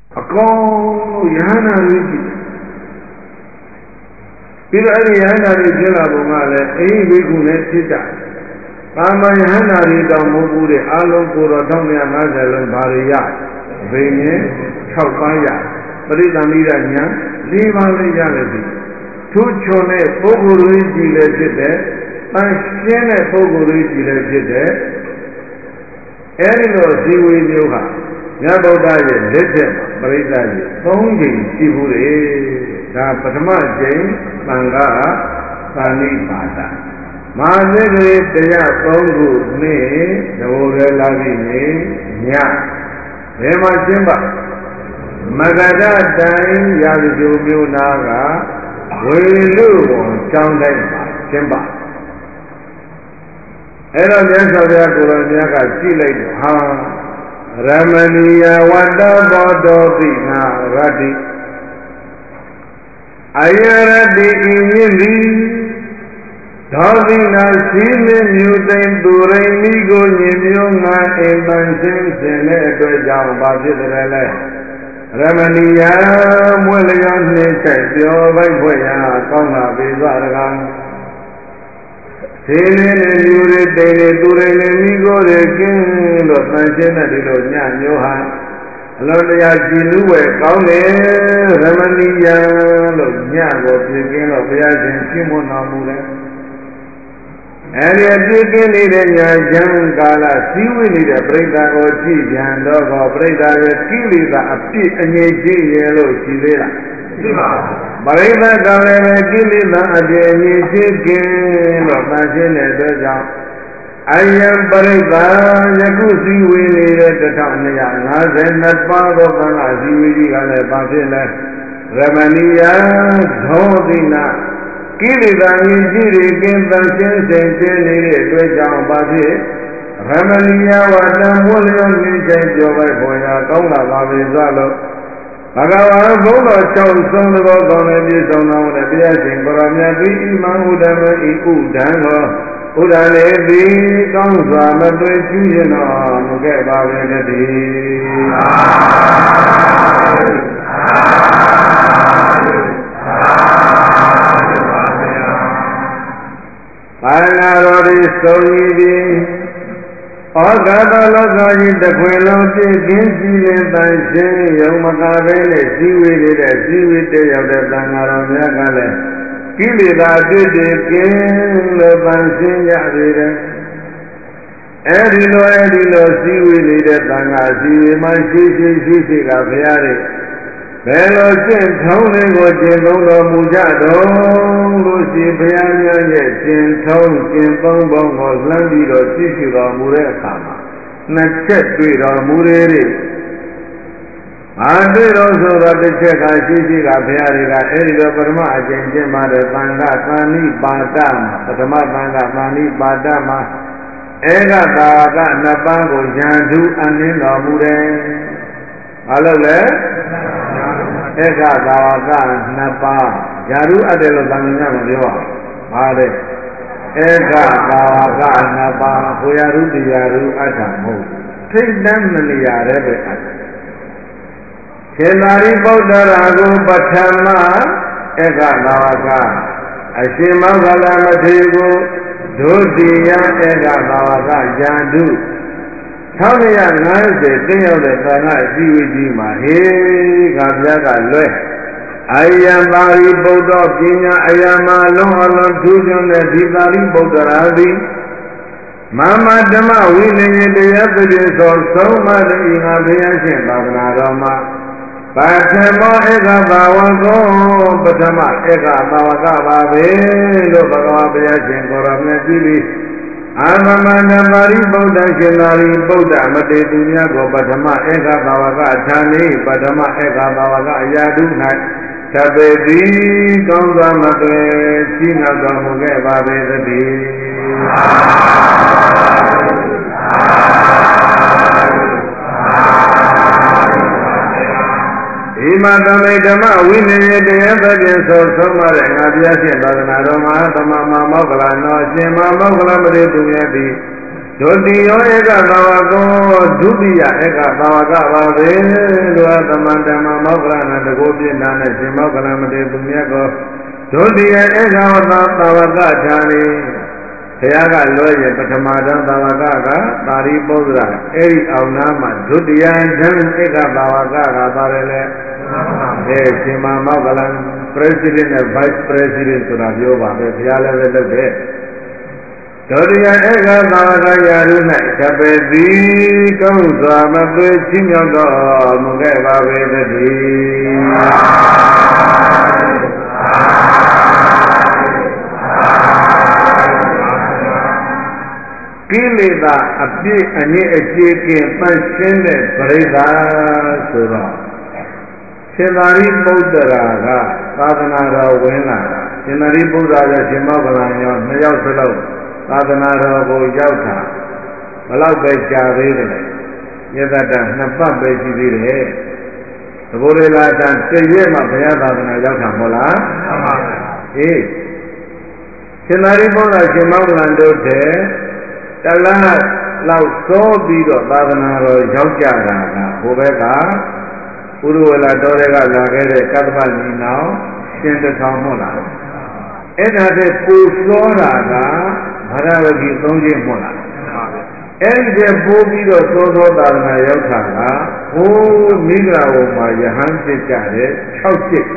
a con Yana Rigi. Pilari Yana Rigilla Bumale, Bigune Sita. Mama Yana Rida Muguri, Alon Pura Tomia Mazel Baria, Vene, Chaupaya, Brita Miranya, Liva Reality. Tuchone, Pogurigi Legite, Shene Pogurigi Legite, Erino Ziwi Yuha, Yabodaye, Legend, Brita, Tongi, Sibure, Da Patama Jain, Manga, Sani Mata. Mazegre Teya Pongu, Ne, Nore Lavi, Nya, Ema Simba, Magada Dai, Yazu Naga, Wilu, Chandai, Simba. Era Yasavia Kuraniaka, Chile, Ha, Ramania, Wanda, Bodo, Dina, Radi. Ayaradi Inili, Dodina, Sime, Mutain, Duray, Migo, Yemiona, Emansin, Sene, Dojam, Bajitrele. Ramania, Muelian, Nature, Vaya, Kona, Vizaragan. Sene, Lure, Dele, Dure, Migo, the king of Nanjana, Johan. Loya Jiluwe, Kaune, Ramania, Yago, Pikin of Yajin, Shimonamura. And yet, Pikin in Yajan Gala, Siwi need a Breda or Chi, and dog or Breda, Kili, the Apit and Yaji, yellow, Chivera. Breda Gala, Kili, the Yaji, of Najin, I am Barika, Yakusi, we at the town, and that part of an Aziwi and a Basila, Ramania, Dhodina, Kirida, Nijiri, Kimbasin, Jenny, Dwayam Basi, Ramania, Wadam, William, Nijay, Joy, Boya, Tonga, Vizalo, Agawa, Bola, Chow, Son of Ogonabis on the Biasin, Baramia, Iman, Udama, Iku, Dango. Udalevi, Kansa, Madrejina, Mugeba, Venedi. Panarori, Soyibi, Ogada, Lagaji, the Queloti, Ginsi, Bansin, Yomagavele, Siwi, the Siwi, the Dangaramagale. Kili da dede kin lo bansin yadire. Edilo siwi ni de tanga siwi man shi ka fyare. Belo chin thong ni ko chin thong lo mujadong lo si fyanya ye chin thong chin thong bong ko lan bi lo shi lo mu de akha ma. Na chet dwi lo mu de de. Adiro Sura Cheka Shishika Pyarika Erido Parma Ajinjima Tanga Sani Padama Patama Tanga Sani Padama Ega Tawaka Napango Jandu Anino Mure Alole Ega Tawaka Napa Jaru Adelo Tanga Madewa Mare Ega Tawaka Napa Huyaru Diyaru Adamu Tidam Niyarebe Adamu Kelari Bodarago Patama Ega Navaka Ashima Galamatigo Dodiya Ega Navaka Jandu Tanya Nanse Teo de Tana Jiwijima He Gabyaka Lue Ayambari Bodo Pinya Ayama Long Tujan Vidari Bodarabi Mama Dama Willing the evidence of so much in aviation Babanarama Patama Ega Bawago, Patama Ega Bawaka Babe, Lobagabia Jenkoram Nagili, Amamana Mari Boda Shinari Boda Mate Dunya Go Patama Ega Bawaka Tani, Patama Ega Bawaka Yadu Night, Tabedi, Gonga Mate, China Gamuge Babe the Bee. Imadame Dama, winning the evidence of somebody, and Abiasin, Badanaroma, Mama Mogla, no, Shima Mogla, Mare to Yabi, ဒုတိယဧကသာဝကောဒုတိယဧကသာဝကပါပဲလို့သမန္တမမောက္ခလနာတကောပြနာနဲ့ရှင်မောက္ခလမတေသူမြတ်ကောဒုတိယဧကဝတသာဝကဌာနေဘုရားကလွဲရင်ပထမတန်းသာဝကကပါရိပုတ္တရာအဲ့ဒီအောင်နာမှာဒုတိယတန်းဧကသာဝကကပါတယ်လေရှင်မောက္ခလ President နဲ့ Vice President ဆိုတာပြောပါပဲဘုရားလည်းပဲလုပ်တယ်ဒုတိယဧကသာဝကယာရု၌တပေတိကောင်းစွာမသွေချင်းမြောက်တော်မူခဲ့ပါပေသတည်းကိလေသာအပြည့်အငြိအကျေးကင်းပန်းရှင်းတဲ့ပရိသတ်ဆိုတော့ရှင်သာရိပုတ္တရာကသာသနာတော်ဝင်လာတာရှင်သာရိပုတ္တရာရဲ့ရှင်မောက္ခလန်ရောနှစ်ယောက်စလုံးသာသနာတော်ကိုရောက်တာဘလောက်ပဲကြာသေးတယ်ယသတ္တနှစ်ပတ်ပဲရှိသေးတယ်သဘောရလာတာတည့်ရက်မှဘုရားသာသနာရောက်တာမဟုတ်လားမှန်ပါဗျာအေးရှင်သာရိပုတ္တရာရှင်မောက္ခလန်တို့တဲ့တလားလောက်စောပြီးတော့သာသနာတော်ရောက်ကြတာကဟိုဘက်ကဥရဝလာတော်တွေကလာခဲ့တဲ့ကတ္တပညီနောင်ရှင်တထောင်မဟုတ်လားအဲ့ဒါတည်းပူစောတာကဘာရဝတိ၃ချက်မဟုတ်လားအဲ့ဒီတည်းပိုးပြီးတော့သောသောသာသနာရောက်တာကဟိုးမိဂရာဝမှာယဟန်ဖြစ်ကြတယ်6ချက်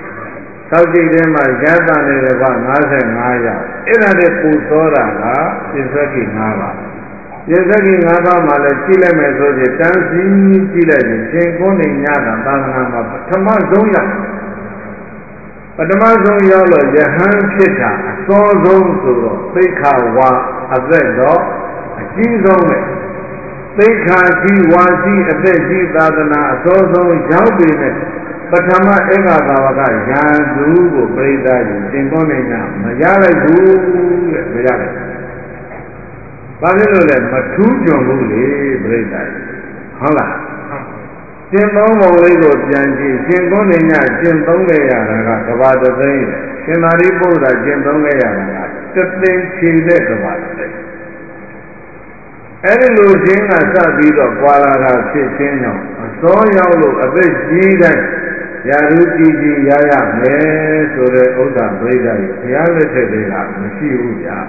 6ချက်ထဲမှာရသနေတဲ့က55ရောက်အဲ့ဒါတည်းပူစောတာကပြစ္ဆကိ5ပါပြစ္ဆကိ5ပါးမှာလည်းကြည့်လိုက်မယ်ဆိုရင်တန်းစီကြည့်လိုက်ရင်ရှင်ကုန်းနေညတာသာသနာမှာပထမဆုံးရောက်ပထမဆုံးရောက်လို့ယဟန်ဖြစ်တာအစောဆုံးဆိုတော့သိက္ခာဝါအသက်တော့အကြီးဆုံးပဲသိက္ခာကြီးဝါကြီးအသက်ကြီးသာသနာအစောဆုံးရောက်ပြီနဲ့ပထမဧကသာဝကယာသူကိုပြိဿကြီးသင်္ကောနေညမရလိုက်ဘူးတဲ့မရလိုက်ဘာဖြစ်လို့လဲမထူးကြုံဘူးလေပြိဿကြီးဟုတ်လားရှင်သုံးပုံလေးကိုပြန်ကြည့်ရှင်ကုန်းနေညရှင်သုံးခဲ့ရတာကကဘာတသိန်းရှင်သာရိပုတ္တရာရှင်သုံးခဲ့ရတာကတသိန်းချီတဲ့ကဘာတသိန်းအဲ့ဒီလိုခြင်းကစပြီးတော့ပွာလာတာဖြစ်ခြင်းကြောင့်အစောရောက်လို့အသက်ကြီးတဲ့ရာထူးကြီးကြီးရရမယ်ဆိုတဲ့ဥစ္စာပြိဿကြီးဘုရားလက်ထက်ကမရှိဘူးကြာ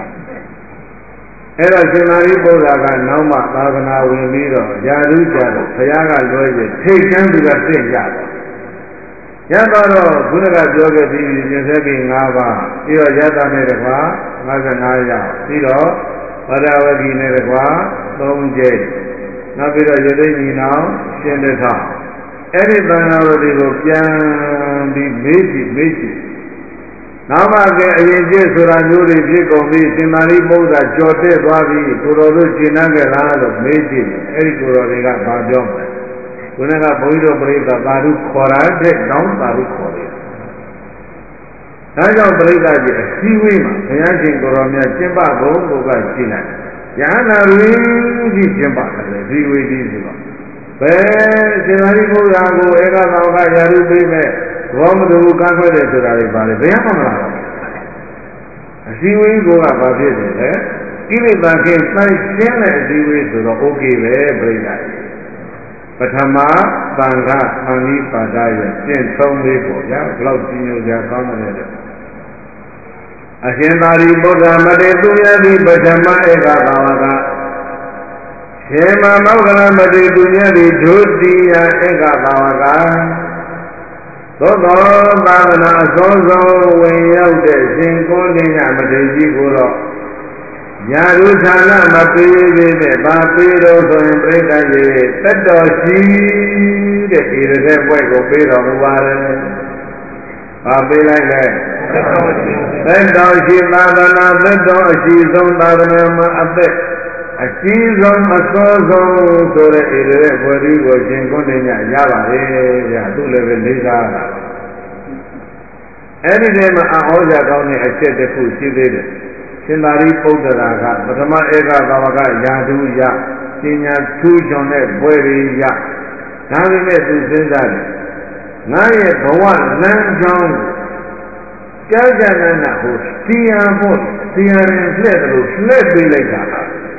အဲ့တော့ရှင်သာရိပုတ္တရာကနောက်မှသာသနာဝင်ပြီးတော့ယာရုကြတော့ဘုရားကလွဲပြီးထိတ်ချမ်းပြီးတော့သိကြတယ်။ရတော့ဘုရားကပြောခဲ့ပြီးပြစ္ဆေကိ5ပါးပြီးတော့ယတနဲ့တကွာ55ရောက်ပြီးတော့ဗဒဝဂီနဲ့တကွာ3ကျိနောက်ပြီးတော့ယသိညီနောင်ရှင်တထောင်အဲ့ဒီသံဃာဝတိကိုပြန်ပြီးမေးကြည့်နောက်မှကဲအရင်ကျဆိုတာမျိုးတွေဖြစ်ကုန်ပြီးရှင်သာရိပုတ္တရာကြော်တက်သွားပြီးကိုတော်တို့ရှင်းနှံခဲ့လားလို့မေးကြည့်အဲ့ဒီကိုတော်တွေကဘာပြောမလဲခုနကဘုန်းကြီးတို့ပြိဿသာဓုခေါ်ရတဲ့တောင်းသာဓုခေါ်တယ်ဒါကြောင့်ပြိဿကြီးအစည်းဝေးမှာဘုရားရှင်ကိုတော်မြတ်ကျင့်ပဘုံကိုကရှင်းလိုက်ယဟနာရင်းကြီးကျင့်ပါတယ်ဒီဝေကြီးဆိုတော့ဘယ်ရှင်သာရိပုတ္တရာကိုဧကသာဝကယာရုပေးမဲ့ဘောမတူကန့်ခွဲတယ်ဆိုတာတွေပါလေဘယ်မှမလာဘူးအစည်းအဝေးကဘာဖြစ်နေလဲကိလေသာကင်းစိုက်ရှင်းတဲ့အစည်းအဝေးဆိုတော့ okay ပဲပြိဿပထမသံဃာသံဃိပါဒရဲ့ကျင့်ဆုံးလေးပေါ့ဗျာဘလောက်ကြီးညိုကြကောင်းတယ်အရှင်သာရိပုတ္တရာမတေသူမြတ်သည်ပထမဧကသာဝကရှင်မောက္ခလမတေသူမြတ်သည်ဒုတိယဧကသာဝကသို့သောသာသနာအဆုံးဆုံးဝင်ရောက်တဲ့ရှင်ကုန်းတင်ညမထေရကြီးကိုတော့ညာရုဌာနမပေးသေးတဲ့ဗာပေးတော်ဆိုရင်ပြိဿရေသက်တော်ရှိတဲ့ဒီတဲ့ဘွဲ့ကိုပေးတော်မူပါတယ်။ဗာပေးလိုက်လေသက်တော်ရှိသာသနာသက်တော်အရှိဆုံးသာသနာမှာအသက်အကြီးဆုံးအစောဆုံးဆိုတဲ့ဣရိရဲ့ဘွယ်ဒီကိုရှင်ကုန်းတင်ညရပါတယ်ဗျာသူလည်းပဲလေးစားတာအဲ့ဒီတည်းမှာအဟောကြကောင်းတဲ့အချက်တစ်ခုရှိသေးတယ်ရှင်သာရိပုတ္တရာကပထမဧကသာဝကယာတုရပညာထူးချွန်တဲ့ဘွယ်တွေရဒါပေမဲ့သူစဉ်းစားတယ်ငါရဲ့ဘဝလမ်းကြောင်းကြာကြာနာနာဟိုတရားဖို့တရားရင်လှဲ့တယ်လို့လှဲ့ပေးလိုက်တာ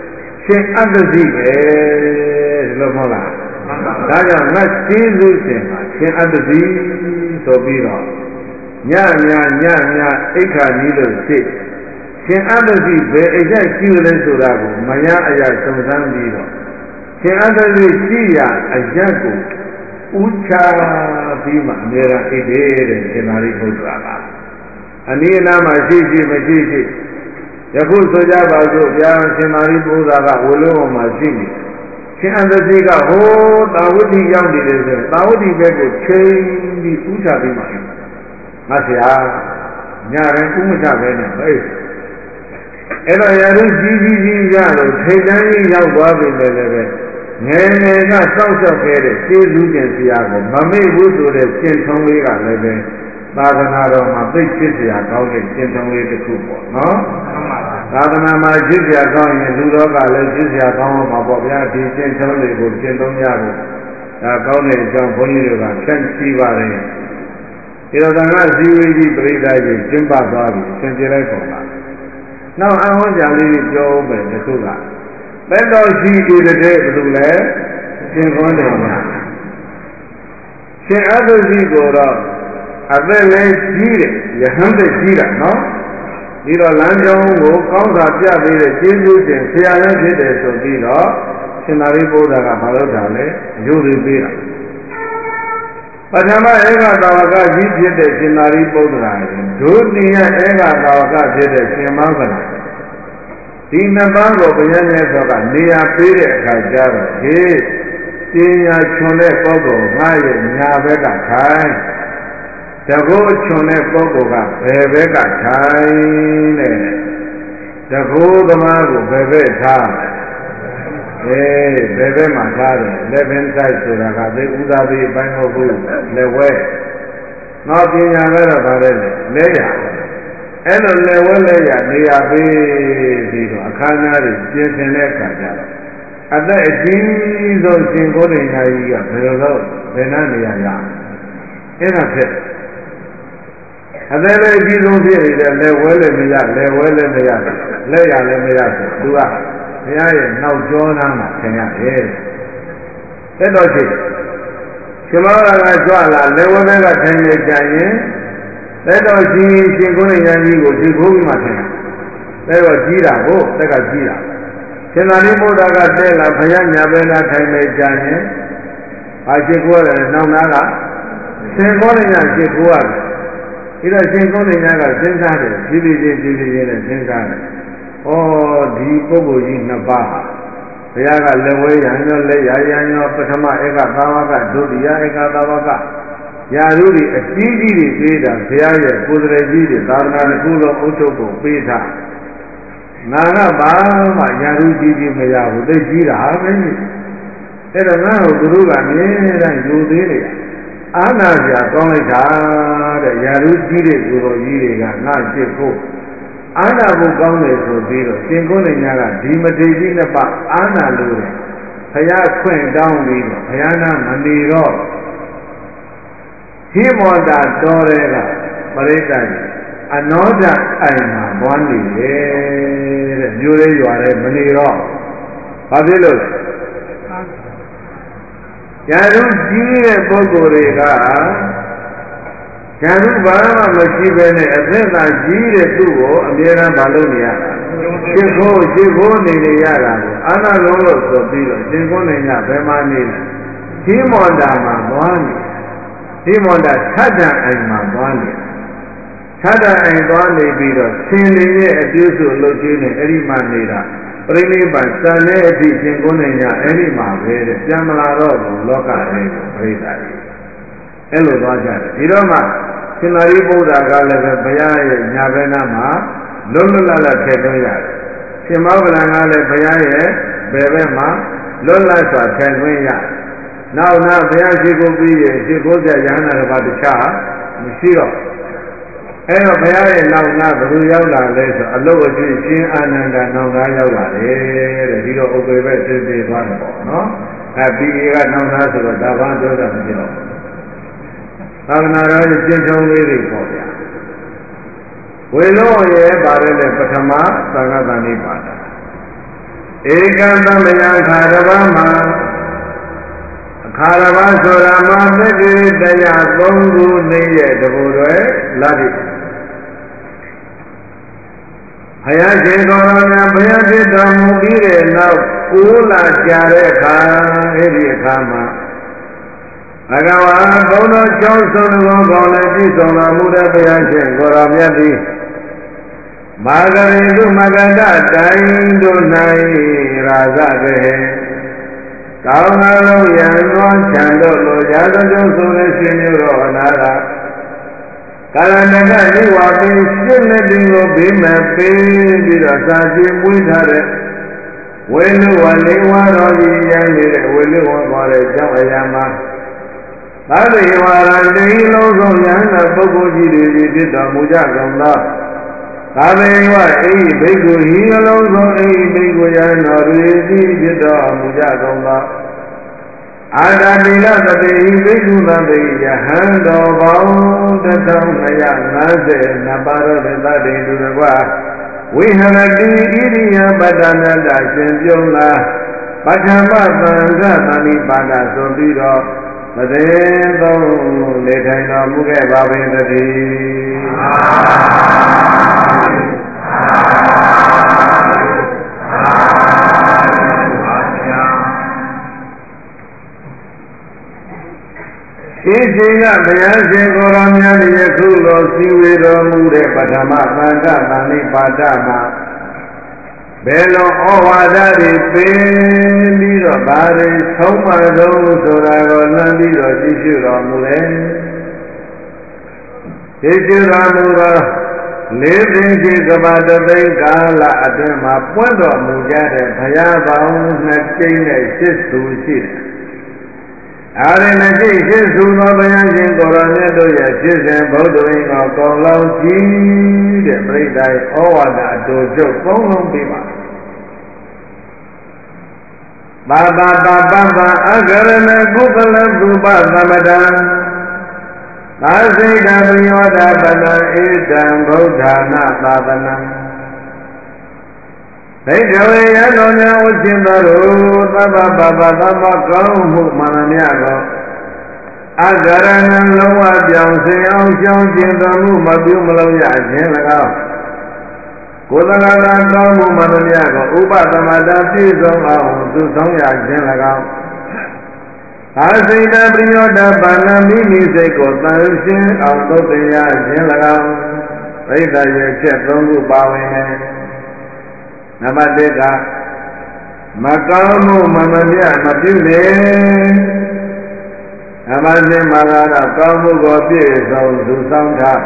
ရှင်အတ္တစီပဲဒီလိုမဟုတ်လားဒါကြောင့်ငါကျေးဇူးရှင်ပါရှင်အတ္တစီဆိုပြီးတော့ညအိက္ခာကြီးလို့ရှိရှင်အတ္တစီဘယ်အိတ်ဆက်ရှိလဲဆိုတာကိုမရအရာစုံစမ်းပြီးတော့ရှင်အတ္တစီရှိရာအရက်ကိုဥချပြီးမှအများအားအိတ်တယ်တဲ့ရှင်သာရိပုတ္တရာကအနည်းအနားမှာရှိမရှိယခုဆိုကြပါစို့ဗျာရှင်သာရိပုတ္တရာကဝလုံးမှာရှိနေရှင်အတ္တစီကဟိုသာဝတိရောက်နေတယ်ဆိုသာဝတိဘက်ကိုချိန်ပြီးဥချပြီးမှငါဆရာညရင်ဥမချပဲနဲ့ဟဲ့အဲ့တော့ရာထူးကြီးရလို့ထိတ်တန်းကြီးရောက်သွားပြီလည်းပဲငယ်ကစောက်ရှောက်ခဲ့တဲ့ကျေးဇူးရှင်ဆရာကိုမမေ့ဘူးဆိုတဲ့ရှင်းထုံးလေးကလည်းပဲသာသနာတော်မှာသိချစ်စရာကောင်းတဲ့ရှင်းထုံးလေးတစ်ခုပေါ့နော်သာသနာမှာချစ်စရာကောင်းရင်လူတော်ကလည်းချစ်စရာကောင်းမှာပေါ့ဗျာဒီရှင်းထုံးလေးကိုရှင်းသုံးရဖို့ဒါကောင်းတဲ့အကြောင်းဘုန်းကြီးတွေကဖြန့်ချိပါတယ်ဒီတော့ကဇီဝကြီးပြိဿကြီးကျင်းပသွားပြီသင်ပြလိုက်ပုံပါနောက်အဟောကြားလေးပြောမယ်တခုကဘယ်တော်ရှိဒီတဲ့ဘယ်လိုလဲရှင်ကောင်းတယ်များရှင်အတ္တစီကိုတော့အသက်လည်းကြီးတယ်ယဟန်သက်ကြီးတာနော်ဒီတော့လမ်းကြောင်းကိုကောင်းစွာပြပေးတဲ့ကျေးဇူးရှင်ဆရာလည်းဖြစ်တယ်ဆိုပြီးတော့ရှင်သာရိပုတ္တရာကမလုပ်တာလေအကျိုးတွေပေးတာပထမဧကသာဝကကြီးဖြစ်တဲ့ရှင်သာရိပုတ္တရာဒုတိယဧကသာဝကဖြစ်တဲ့ရှင်မောဂလဒီနှစ်ပါးကိုဘုရားမြတ်စွာကနေရာပေးတဲ့အခါကျတော့ဟေးပညာချွန်တဲ့ပုဂ္ဂိုလ်ငါရဲ့ညာဘက်ကထိုင်တကုတ်ချွန်တဲ့ပုဂ္ဂိုလ်ကဘယ်ဘက်ကထိုင်တဲ့တကုတ်သမားကိုဘယ်ဘက်ထားဘယ်ဘက်မှာထားတယ်လက်ဘင်းဆိုင်ဆိုတာကသိဥသာပြီးအပိုင်းမဟုတ်ဘူးလက်ဝဲနောက်ပညာကတော့ဗါတယ်လက်ရအဲ့လိုလက်ဝဲလက်ရနေရာပေးပြီးတော့အခမ်းအနားတွေပြင်ဆင်တဲ့အခါကျတော့အသက်အကြီးဆုံးရှင်ကိုယ်တော်ကြီးကဘယ်လိုလုပ်ဘယ်နှနေရာရအဲ့ဒါဖြစ်အသက်လည်းအကြီးဆုံးဖြစ်နေတဲ့လက်ဝဲလည်းမရလက်ဝဲလည်းမရလက်ရလည်းမရဆိုသူကဘုရားရဲ့နောက်ကျောနာမှာခင်ရတယ်တဲ့တော်ရှိရှင်မောဂလကကြွလာလက်ဝဲဘက်ကထိုင်နေကြရင်လက်တော်ရှင်ရှင်ကိုယ်တော်ကြီးကိုဒီဘုန်းကြီးမှာခင်လက်တော်ကြီးတာကိုတက်ကကြီးတာရှင်သာရိပုတ္တရာကတဲ့လာဘုရားညာဘက်နာထိုင်နေကြရင်အာရှိခိုးရတယ်နောက်နာကရှင်ကိုယ်တော်ရှိခိုးရတယ်ဒီတော့ရှင်ကိုယ်တော်ကစဉ်းစားတယ်ဖြည်းဖြည်းချင်းနဲ့စဉ်းစားတယ်ဩဒီပုဂ္ဂိုလ်ကြီးနှစ်ပါးဟာဘုရားကလက်ဝဲရံရောလက်ရံရောပထမဧကသာဝကဒုတိယဧကသာဝကယာရုတွေအကြီးကြီးတွေပေးတာဘုရားရဲ့ကိုယ်တည်းကြီးတွေသာသနာ့ကုလုံးအုပ်ချုပ်ဖို့ပေးတာငါကဘာမှယာရုကြီးမရဘူးသိကြီးတာပဲအဲ့ဒါငါ့ကိုသူတို့ကအမြဲတမ်းယူသေးတယ်အာနာပြကောင်းလိုက်တာတဲ့ယာရုကြီးတဲ့သူတော်ကြီးတွေကငါရှိဖို့အာနာဖို့ကောင်းတယ်ဆိုပြီးတော့ရှင်ကိုယ်နဲ့ညာကဒီမထေကြီးနှစ်ပါးအာနာလို့တယ်ဘုရားခွင့်တောင်းပြီးတော့ဘုရားနာမနေတော့ဟိမောတာတော်တဲ့ကပရိသတ်ကြီးအနောဒအိမ်မှာဘွားနေတယ်တဲ့မျိုးလေးရွာတဲ့မနေတော့ဘာဖြစ်လို့လဲယာရုကြီးတဲ့ပုဂ္ဂိုလ်တွေကယာရုဘာမှမရှိဘဲနဲ့အသက်သာကြီးတဲ့သူ့ကိုအမြဲတမ်းမလုပ်နေရတာရှင်းခိုးနေရတာကိုအာနာလုံးလို့ဆိုပြီးတော့ရှင်းခိုးနေညဘယ်မှနေလဲဟိမောတာမှာဘွားနေဟိမောတာသတ္တအိမ်မှာဘွားနေသတ္တအိမ်သွားနေပြီးတော့ဆင်းနေရဲ့အကျိုးစုအလုပ်ကြီးနဲ့အဲ့ဒီမှနေတာပရိနိဗ္ဗာန်စံတဲ့အထိရှင်းခိုးနေညအဲ့ဒီမှာပဲတဲ့ပြန်မလာတော့ဘူးလောကရဲ့ပရိသတ်ကြီးအဲ့လိုသွားကြတယ်ဒီတော့မှရှင်သာရိပုတ္တရာကလည်းပဲဘုရားရဲ့ညာဘက်နားမှာလုံးလတ်ထည့်သွင်းရတယ်ရှင်မောဂလန်ကလည်းဘုရားရဲ့ဘယ်ဘက်မှာလွတ်လပ်စွာထည့်သွင်းရနောက်ဘုရားရှိခိုးပြီးရင်ရှိခိုးကြရဟန္တာတစ်ပါးတခြားမရှိတော့အဲ့တော့ဘုရားရဲ့နောက်နာဘယ်လိုရောက်လာလဲဆိုအလုတ်အကျွေးရှင်အာနန္ဒာနောက်သားရောက်လာတယ်တဲ့ဒီတော့ဥပ္ပေပဲသိသိသွားတယ်ပေါ့နော်ပြီးကနောက်သားဆိုတော့ဒါဘာပြောတာမပြောဘူးသာသနာတော်ရဲ့ကျင့်ထုံးလေးတွေပေါ့ဗျာဝေလုံးရဲ့ပါတယ်လေပထမသံဃာတန်နိပါဒဧကံသမယခါရဗမခါရဗဆိုတာမှာသက္ကိတရား၃ခုနေရဲ့တဘူတွေလာပြီဘုရားရှင်ကိုယ်တော်များဘုရားဖြစ်တော်မူပြီးတဲ့နောက်9လကြာတဲ့အခါအဲ့ဒီအခါမှာဘဂဝါဘုံတော်ကျောင်းဆုံးတော်ကောင်းလည်းပြည့်စုံတော်မူတဲ့ဘုရားရှင်ကိုယ်တော်မြတ်သည်မာဂရိတုမဂန္တတိုင်းတို့၌ရာဇကဟေကောင်းသောရံသောချံတို့လိုရာဇကြုံဆိုတဲ့ရှင်မျိုးတော်အနာကကာလနကနိဝါပိရှင်းတဲ့တင်ကိုဘေးမဲ့ပေးပြီးတော့စာကြည့်မွေးထားတဲ့ဝေလူဝလေးဝါတော်ကြီးရန်နေတဲ့ဝေလူဝခေါ်တဲ့ကျောင်းအရာမှာသာသေဝါရတိလုံးစုံရဟန္တာပုဂ္ဂိုလ်ကြီးတွေဖြစ်တော်မူကြကုန်သောသာသေဝအိဘိက္ခုဟိအလုံးစုံအိဘိက္ခုယံတော်တွေဖြစ်တော်မူကြကုန်သောအာတတိလသတိဘိက္ခုသတိယဟံတော်ပေါင်း1250နပါရောသတိသူတကွဝိဟရတိဣရိယပတ္တနာတရှင်ပြုံးလာပထမသံဃာသဏိပါဒဆိုပြီးတော့မသေသုံးနေထိုင်တော်မူခဲ့ပါပေသတည်းဤချိန်ကဘုရားရှင်ကိုယ်တော်များယခုလိုစီဝေတော်မူတဲ့ပထမသံဃာသဏိပါဒမှာဘယ်လိုဩဝါဒတွေပေးပြီးတော့ဗာတွေဆုံးမတော်ဆိုတာကိုလမ်းပြီးတော့ကြည့်ရှုတော်မူတယ်ကြည့်ရှုတော်မူသောလေးသိန်းကြီးကဘာတသိန်းကာလအတွင်းမှာပွင့်တော်မူကြတဲ့ဘုရားပေါင်း2ကျိန်းနဲ့8သူရှိတယ်အာရဏတိရှိစုသောဘုရားရှင်ကိုယ်တော်မြတ်တို့ရဲ့ဖြစ်စဉ်ဗုဒ္ဓဝိငောကောင်းလောင်းကြီးတဲ့ပြိဿာဩဝါဒအတူချုပ်ပေါင်းလုံးပေးပါပါပါပါပါပါအဂရဏကုသလသုပသမတံသာစိတံပယောဒပတံဧတံဗုဒ္ဓနာသာသနံဘိက္ခဝေယတော်များဝချင်းတော်သဗ္ဗပါပသမ္မကောင်းမှုမှန်များသောအဂရဏံလုံးဝပြောင်းစင်အောင်ရှောင်းကျင်တော်မူမပြုမလုံးရခြင်း၎င်းကိုယ်သနာသာကောင်းမှုမှန်များသောဥပသမတပြည့်စုံအောင်သူဆောင်ရခြင်း၎င်းအာစိတပရိယောဒပါဏမိမိစိတ်ကိုတန်ရှင်းအောင်သုတ်တရားခြင်း၎င်းပရိသတ်ရဲ့ချက်၃ခုပါဝင်တယ်နံပါတ်1ကမကောင်းမှုမမပြမပြုနေနံပါတ်2မှာကတော့ကောင်းမှုကိုပြည့်စုံသူဆောင်ထား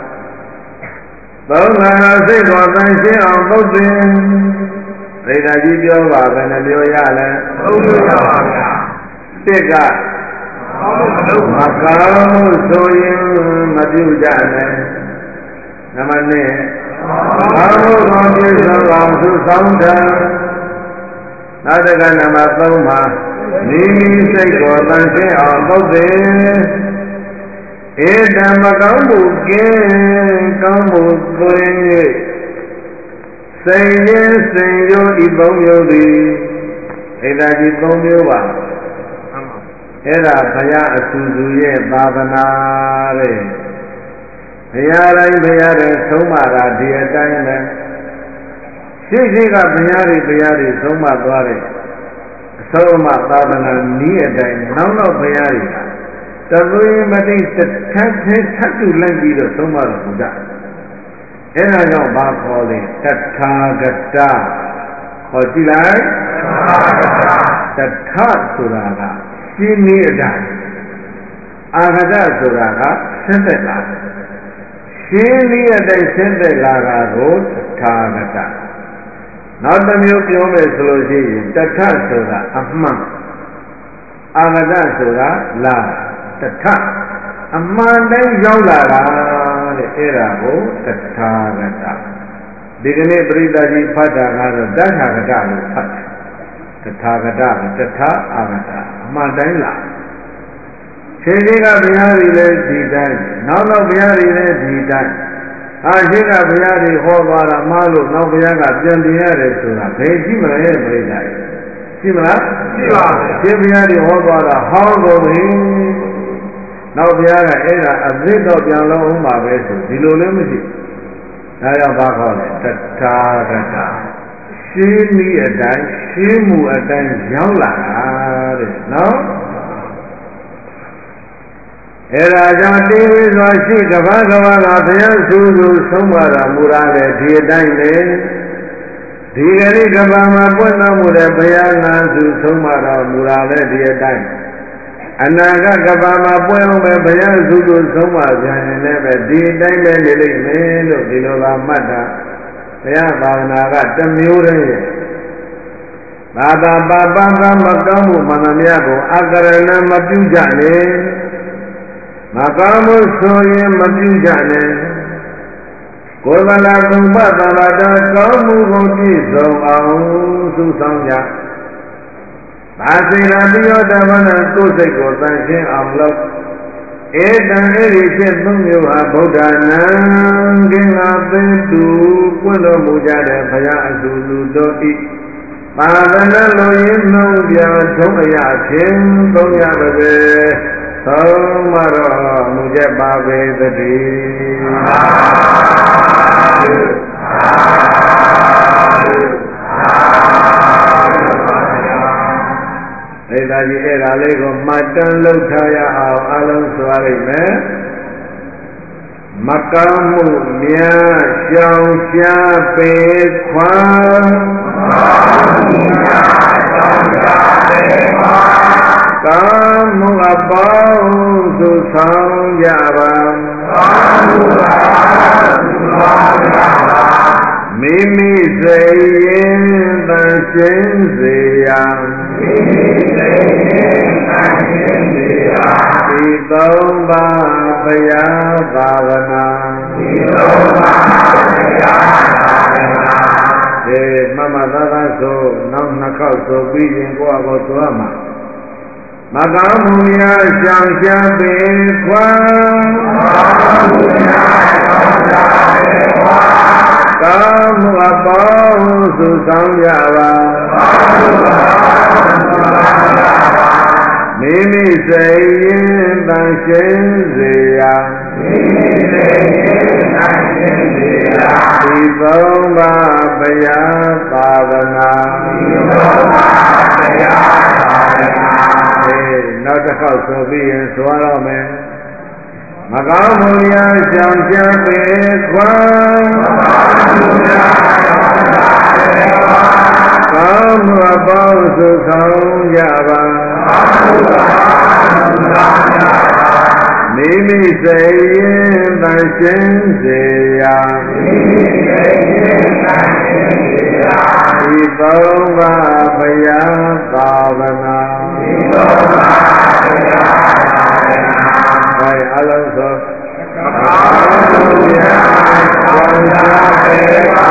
သုံးခါစိတ်ကိုတန်ရှင်းအောင်သုတ်တင်ပရိသတ်ကြီးပြောပါဘယ်နှမျိုးရလဲ၃မျိုးရပါဗျာတစ်ကမကောင်းမှုဆိုရင်မပြုကြနဲ့နံပါတ်2ကောင်းမှုကိုပြည့်စုံအောင်သူဆောင်တယ်နောက်တစ်ခါနံပါတ်3မှာမိမိစိတ်ကိုတန်ရှင်းအောင်လုပ်တယ်ဧတံမကောင်းမှုကင်းကောင်းမှုသွင်းစိတ်ရင်းစိတ်ရိုးဤ3မျိုးသည်ဧတာကြီး3မျိုးပါအဲ့ဒါဘုရားအတူတူရဲ့သာသနာတဲ့ဘုရားတိုင်းဘုရားတွေဆုံးမတာဒီအတိုင်းပဲရှိရှိကဘုရားတွေဆုံးမသွားတယ်အဆုံးအမသာသနာနည်းအတိုင်းနောက်ဘုရားတွေကတသွေးမတိတ်ထပ်ထပ်တူလိုက်ပြီးတော့ဆုံးမတော်မူကြအဲ့ဒါကြောင့်ဘာခေါ်လဲတထာဂတခေါ်ကြည့်လိုက်တထဆိုတာကရှင်းနည်းအတိုင်းအာဂတဆိုတာကဆင်းသက်လာရှင်းနည်းအတိုင်းဆင်းသက်လာတာကိုတထာဂတနောက်တစ်မျိုးပြောမယ်ဆိုလို့ရှိရင်တထဆိုတာအမှန်အာဂတဆိုတာလာတထအမှန်တိုင်းရောက်လာတာတဲ့အဲ့ဒါကိုတထာဂတဒီကနေ့ပရိသတ်ကြီးဖတ်တာကတော့တထာဂတလို့ဖတ်တယ်တထာဂတတထအာဂတအမှန်တိုင်းလာချိန်ကြီးကဘုရားကြီးလည်းဒီတိုင်းနောက်ဘုရားကြီးလည်းဒီတိုင်းရှိကဘုရားတွေဟောသွားတာမှားလို့နောက်ဘုရားကပြန်တင်ရတယ်ဆိုတာဘယ်ရှိမလဲပြိဿာရှိမလားရှိပါဘူးရှင်ဘုရားတွေဟောသွားတာဟောင်းကုန်ပြီနောက်ဘုရားကအဲ့ဒါအသိတော့ပြန်လို့အောင်ပါပဲဆိုဒီလိုလည်းမရှိဒါကြောင့်ဘာခေါ်လဲတထာဂတရှင်းနည်းအတိုင်းရှင်းမှုအတိုင်းရောက်လာတာတဲ့နော်အဲ့ဒါကြောင့်တိဝိစွာရှိကဘာကဘာကဘုရားစုစုဆုံးမတော်မူရတဲ့ဒီအတိုင်းလေဒီကနေ့ကဘာမှာပွင့်တော်မူတဲ့ဘုရားငါစုဆုံးမတော်မူရတဲ့ဒီအတိုင်းအနာဂတ်ကဘာမှာပွင့်အောင်ပဲဘုရားစုစုဆုံးမပြန်ရင်လည်းပဲဒီအတိုင်းပဲနေလိမ့်မယ်လို့ဒီလိုပါမှတ်တာဘုရားဘာဝနာကတစ်မျိုးတည်းရဲ့ဘာသာပါပန်းကမကောင်းမှုမှန်သမျှကိုအကရဏမပြုကြနဲ့မကောင်းမှုဆိုရင်မပြုကြနဲ့ကိုယ်ကလာကုပ္ပသဘာတကောင်းမှုကိုပြည့်စုံအောင်စုဆောင်ကြဘာစေရာတိယောတမနကိုယ်စိတ်ကိုတန်ရှင်းအောင်လုပ်ဧတံဧရိဖြစ်သုံးမျိုးဟာဗုဒ္ဓနာကင်္ဂသေတုပွင့်တော်မူကြတဲ့ဘုရားအစုစုတို့ဤပါဒနာလိုရင်းနှုံးပြထုံးအရာဖြင့်သုံးရပါပဲသုံးမတော်မူကြပါပေသတည်းဒါကြီးအဲ့ဒါလေးကိုမှတ်တမ်းလုပ်ထားရအောင်အလုံးစွာလိုက်မယ်မကောင်းမှုများရှောင်ရှားပေခွာကောင်းမှုအပေါင်းသူဆောင်ကြပါမိမိစိတ်ရင်တန်ရှင်းစေရဒီသုံးပါးဘုရားသာသနာမမသာသာဆိုနောက်နှစ်ခေါက်ဆိုပြီးရင်ကိုယ့်အကောဆိုရမှာမကောင်းမှုများရှောင်ရှားပေခွာကောင်းမှုအပေါင်းစုဆောင်ကြပါမိမိစိတ်ရင်တန်ရှင်းစေရာဒီသုံးပါးဘုရားသာသနာနောက်တစ်ခေါက်ဆိုပြီးရင်ဆိုရတော့မယ်မကောင်းမှုများရှောင်ရှားပေခွာကောင်းမှုအပေါင်းစုဆောင်ကြပါမိမိစိတ်ရင်တန်ရှင်းစေရာဒီသုံးပါးဘုရားသာသနာအလုံးစုံကောင်းမှုများရှောင်ရှားပေပါ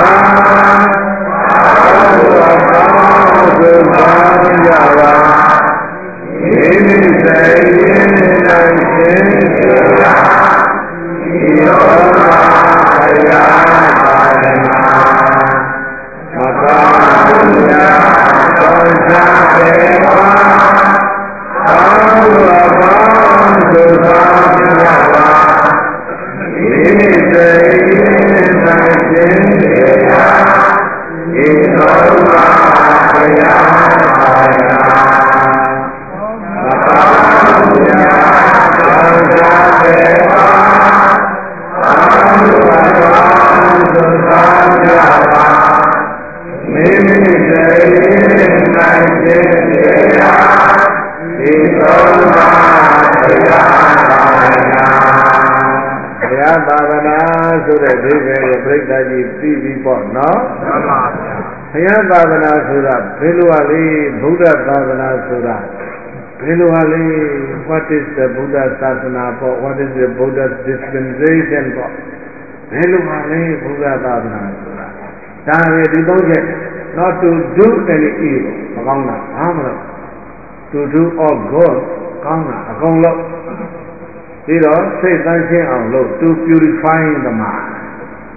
ကောင်းမှုအပေါင်းစုဆောင်ကြပါမိမိစိတ်ရင်တန်ရှင်းစေရာဒီသုံးပါးဘုရားသာသနာမကောင်းမှုများရှောင်ရှားပေပါကောင်းမှုအပေါင်းစုဆောင်ကြပါမိမိစိတ်ရင်တန်ရှင်းစေရာဒီသုံးပါးဘုရားသာသနာမကောင်းမှုများရှောင်ရှားပေပါကောင်းမှုအပေါင်းစုဆောင်ကြပါမိမိစိတ်ရင်တန်ရှင်းစေရာဒီသုံးပါးဘုရားသာသနာဘုရားသာသနာဆိုတဲ့ဒိဋ္ဌိရဲ့ပြိဿကြီးပြီးပြီပေါ့နော်မှန်ပါဗျာဘုရားသာသနာဆိုတာဘယ်လိုဟာလေးဗုဒ္ဓသာသနာဆိုတာဘယ်လိုဟာလေး what is the Buddha သာသနာပေါ့ what is the Buddha dispensation ပေါ့ဘယ်လိုဟာလေးဘုရားသာသနာဆိုတာဒါပဲဒီသုံးချက် not to do any evil မကောင်းတာဘာမှမလုပ် to do all good ကောင်းတာအကုန်လုံးပြီးတော့စိတ်တန်းရှင်းအောင်လုပ် to purify the mind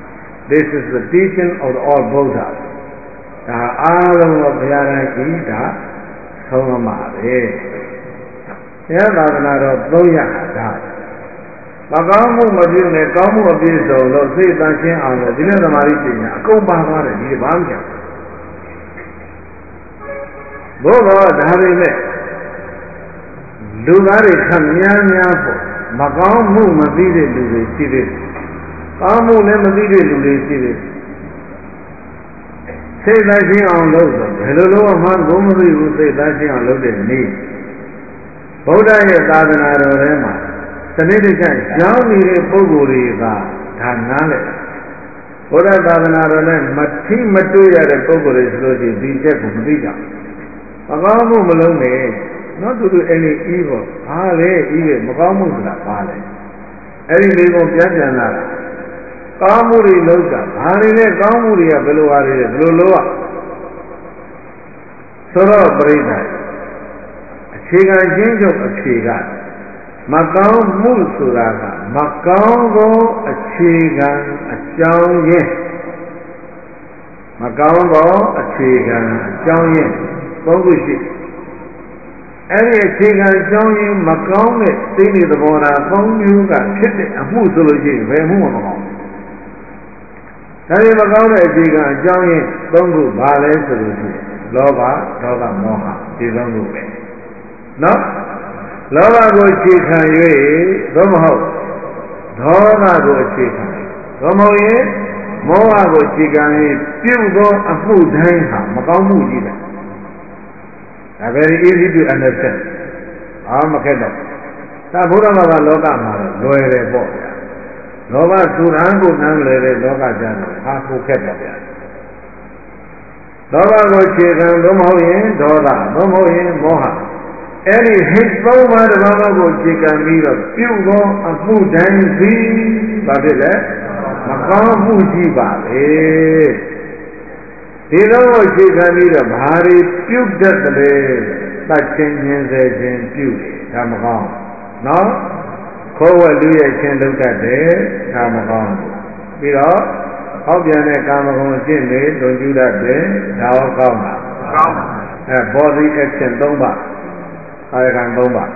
This is the teaching of the all Buddhas. ဒါအားလုံးသောဘုရားတိုင်းဤဒါဆုံးမှာပဲဘုရားသာသနာတော်300ဟာဒါမကောင်းမှုမပြုနဲ့ကောင်းမှုအပြည့်စုံလို့စိတ်တန်ရှင်းအောင်လို့ဒီနေ့သမာဓိပညာအကုန်ပါသွားတယ်ဒီဘာမှမကြောက်ဘုရားဒါပေမဲ့လူသားတွေခများများပေါ့မကောင်းမှုမသိတဲ့လူတွေရှိသေးတယ်ကောင်းမှုလည်းမသိတဲ့လူတွေရှိသေးတယ်စိတ်သားချင်းအောင်လုပ်ဆိုဘယ်လိုလုပ်မှဘုံမသိဘူးစိတ်သားချင်းအောင်လုပ်တဲ့နည်းဗုဒ္ဓရဲ့သာသနာတော်ထဲမှာစနစ်တကျကြောင်းနေတဲ့ပုဂ္ဂိုလ်တွေကဒါနားလဲဘုရားသာသနာတော်နဲ့မထိမတွေ့ရတဲ့ပုဂ္ဂိုလ်တွေဆိုလို့ရှိရင်ဒီချက်ကိုမသိကြဘူးမကောင်းမှုမလုံးနဲ့ not to do any evil ဘာလဲ evil မကောင်းမှုဆိုတာဘာလဲအဲ့ဒီလေးကိုပြန်ပြန်လာတာကောင်းမှုတွေလုပ်တာဘာတွေနဲ့ကောင်းမှုတွေကဘယ်လိုဟာတွေလဲဘယ်လိုလုပ်ရဆိုတော့ပြိဿအခြေခံချင်းချုပ်အဖြေကမကောင်းမှုဆိုတာကမကောင်းသောအခြေခံအကြောင်းရင်းမကောင်းသောအခြေခံအကြောင်းရင်းသုံးခုရှိအဲ့ဒီအခြေခံအကြောင်းရင်းမကောင်းတဲ့သိနေသဘောထား၃မျိုးကဖြစ်တဲ့အမှုဆိုလို့ရှိရင်ဘယ်မှုမှမကောင်းဘူးဒါပေမဲ့မကောင်းတဲ့အခြေခံအကြောင်းရင်း၃ခုဘာလဲဆိုလို့ရှိရင်လောဘဒေါသမောဟဒီ၃ခုပဲနော်လောဘကိုအခြေခံ၍သို့မဟုတ်ဒေါသကိုအခြေခံသို့မဟုတ်ရင်မောဟကိုအခြေခံ၍ပြုသောအမှုတိုင်းဟာမကောင်းမှုကြီးတယ် very easy to understand အားမခက်တော့ဒါဘုရားဘာသာလောကမှာလွယ်တယ်ပေါ့ဗျာလောဘသူရန်ကိုနမ်းလွယ်တဲ့လောကကြတော့အားကိုခက်တော့ဗျာလောဘကိုအခြေခံသို့မဟုတ်ရင်ဒေါသသို့မဟုတ်ရင်မောဟအဲ့ဒီဟိတ်သုံးပါးတစ်ပါးကိုအခြေခံပြီးတော့ပြုသောအမှုတိုင်းသည်ဘာဖြစ်လဲမကောင်းမှုကြီးပါလေဒီလိုအခြေခံပြီးတော့ဘာတွေပြုတ်တတ်တယ်တတ်ချင်းချင်းစေချင်းပြုတ်တယ်ဒါမကောင်းနော်ခိုးဝက်လူရဲ့ချင်းလုပ်တတ်တယ်ဒါမကောင်းပြီးတော့ဟောက်ပြန်တဲ့ကာမဂုဏ်အကျင့်တွေလွန်ကျူးတတ်တယ်ဒါရောကောင်းတာကောင်းပါbody action 3ပါးအာရခံ3ပါး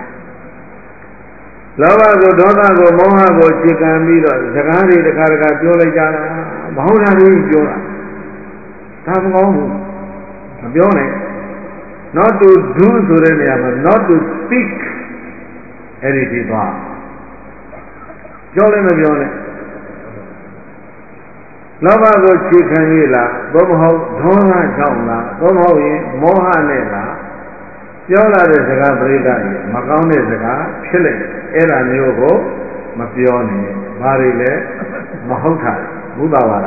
လောဘကိုဒေါသကိုမောဟကိုအခြေခံပြီးတော့စကားတွေတစ်ခါတစ်ခါပြောလိုက်ကြတာမဟုတ်တာတွေပြောတာဒါမကောင်းဘူးမပြောနဲ့ not to do ဆိုတဲ့နေရာမှာ not to speak အဲ့ဒီဒီသွားပြောလည်းမပြောနဲ့လောဘကိုအခြေခံရလားသို့မဟုတ်ဒေါသကြောင့်လားသို့မဟုတ်ရင်မောဟနဲ့လားပြောလာတဲ့စကားပရိသတ်ကြီးမကောင်းတဲ့စကားဖြစ်လိုက်အဲ့ဒါမျိုးကိုမပြောနဲ့ဘာတွေလဲမဟုတ်တာဘုဒ္ဓဝါဒ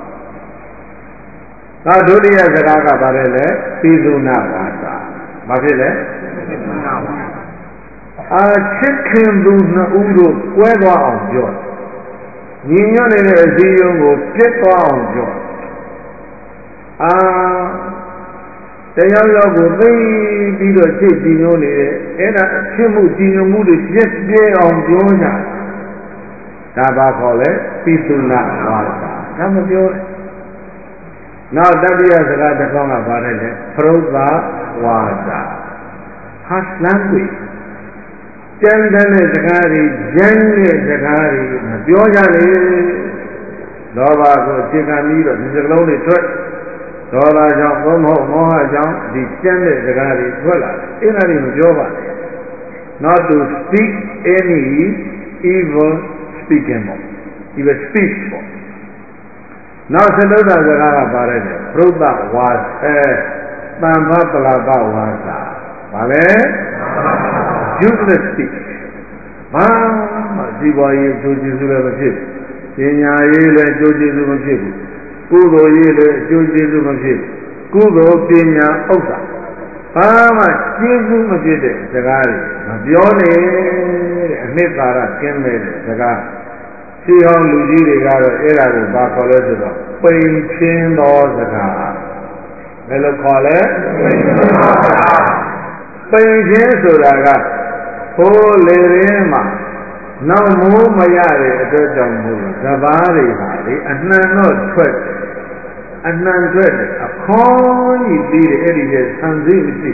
သာဒုတိယစကားကဘာလဲလဲသီသုနာဝါစာဘာဖြစ်လဲသီသုနာဝါစာအာချစ်ခင်သူနှစ်ဦးတို့ကွဲသွားအောင်ပြောညီညွတ်နေတဲ့အစည်းအရုံးကိုပြစ်သွားအောင်ပြောတရားရောက်ကိုသိပြီးတော့စိတ်ကြည်ညိုနေတယ်အဲ့ဒါအဖြစ်မှုကြည်ညိုမှုတွေပြည့်ပြည့်အောင်ပြောကြဒါပါခေါ်လဲပိသုနာဝါစာဒါမပြောနဲ့နောက်တတိယစကားတစ်ခေါက်ကပါတယ်လေပရုသဝါစာ harsh language ကျန်တဲ့စကားတွေကျန်တဲ့စကားတွေမပြောကြလေလောဘကိုအခြေခံပြီးတော့ဒီစကားလုံးတွေထွက်ဒေါသကြောင့်သို့မဟုတ်မောဟကြောင့်ဒီကျန်တဲ့စကားတွေထွက်လာတယ်အဲ့ဒါတွေမပြောပါနဲ့ not to speak any evil speaking ပေါ့ evil speech ပေါ့နောက်သတုဒ္ဒစကားကပါတယ်လေပရုဒ္ဒဝါတန်ဖပလာပဝါစာဘာလဲ useless speech ဘာမှဇီဝရေးအကျိုးကျေးဇူးလည်းမဖြစ်ပညာရေးလည်းအကျိုးကျေးဇူးမဖြစ်ဘူးကုသိုလ်ရေးလည်းအကျိုးကျေးဇူးမဖြစ်ကုသိုလ်ပညာဥစ္စာဘာမှကျေးဇူးမဖြစ်တဲ့စကားတွေမပြောနဲ့တဲ့အနှစ်သာရကျင်းမဲ့တဲ့စကားရှိဟောင်းလူကြီးတွေကတော့အဲ့ဒါကိုဘာခေါ်လဲဆိုတော့ပိန်ချင်းသောစကားဘယ်လိုခေါ်လဲပိန်ချင်းဆိုတာကဟိုလေရင်းမှာနောက်မိုးမရတဲ့အတွက်ကြောင့်မို့စဘာတွေပါလေအနှံတော့ထွက်အနှံထွက်အခေါ်ကြီးပြီးတယ်အဲ့ဒီရဲ့ဆံစည်းမရှိ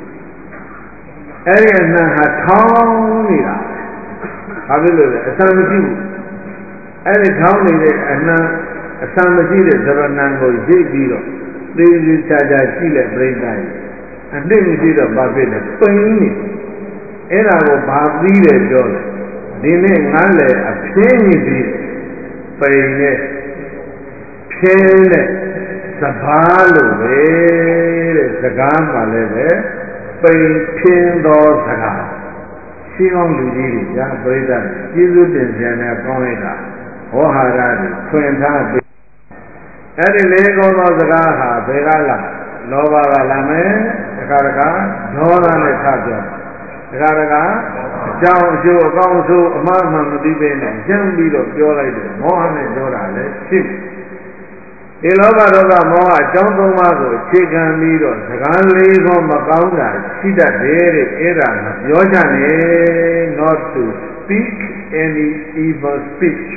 အဲ့ဒီအနှံဟာထောင်းနေတာဘာဖြစ်လို့လဲအဆံမရှိဘူးအဲ့ဒီထောင်းနေတဲ့အနှံအဆံမရှိတဲ့ဇရဏံကိုရိပ်ပြီးတော့သေးသေးချာချာကြည့်လိုက်ပြိတ္တာကြီးအတိတ်မရှိတော့ဘာဖြစ်လဲပိန်နေအဲ့ဒါကိုဘာပြီးတယ်ပြောတယ်ဒီနေ့ငါလည်းအပြင်းကြီးပြီးပိန်နဲ့ဖြင်းတဲ့စဘာလို့ပဲတဲ့စကားမှလည်းပဲပိန်ဖြင်းသောစကားရှင်းအောင်လူကြီးတွေညာပြိတ္တာကျေးဇူးတင်ပြန်နဲ့ကောင်းလိုက်တာဟောဟာရတွေထွင်ထားပြီအဲ့ဒီလေးကောင်းသောစကားဟာဘယ်ကလာလောဘကလာမယ်တခါတခါဒေါသနဲ့ထပြောတခါတခါအကြောင်းအကျိုးအကောင်းဆိုးအမှားမှန်မသိပဲနဲ့ရမ်းပြီးတော့ပြောလိုက်တယ်မောဟနဲ့ပြောတာလည်းဖြစ်ဒီလောဘဒေါသမောဟအကြောင်းသုံးပါးကိုအခြေခံပြီးတော့စကားလေးကောမကောင်းတာရှိတတ်တယ်တဲ့အဲ့ဒါမပြောကြနဲ့ not to speak any evil speech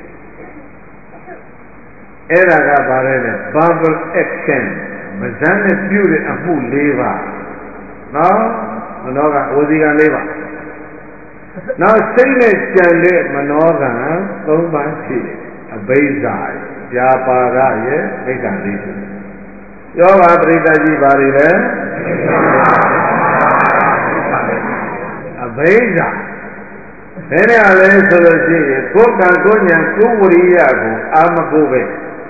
အဲ့ဒါကဘာလဲလဲ verbal action မဇန်းနဲ့ပြုတဲ့အမှု၄ပါးနော်မနောကဝစီက၄ပါးနောက်စိတ်နဲ့ကြံတဲ့မနောက၃ပါးရှိတယ်အဘိဓါဗျာပါဒရဲ့မိစ္ဆာလေးဆိုပြောပါပရိသတ်ကြီးပါလေလေအဘိဓါဘယ်နဲ့လဲဆိုလို့ရှိရင်ကိုယ်ကံကိုဉာဏ်ကိုဝရိယကိုအာမကိုပဲ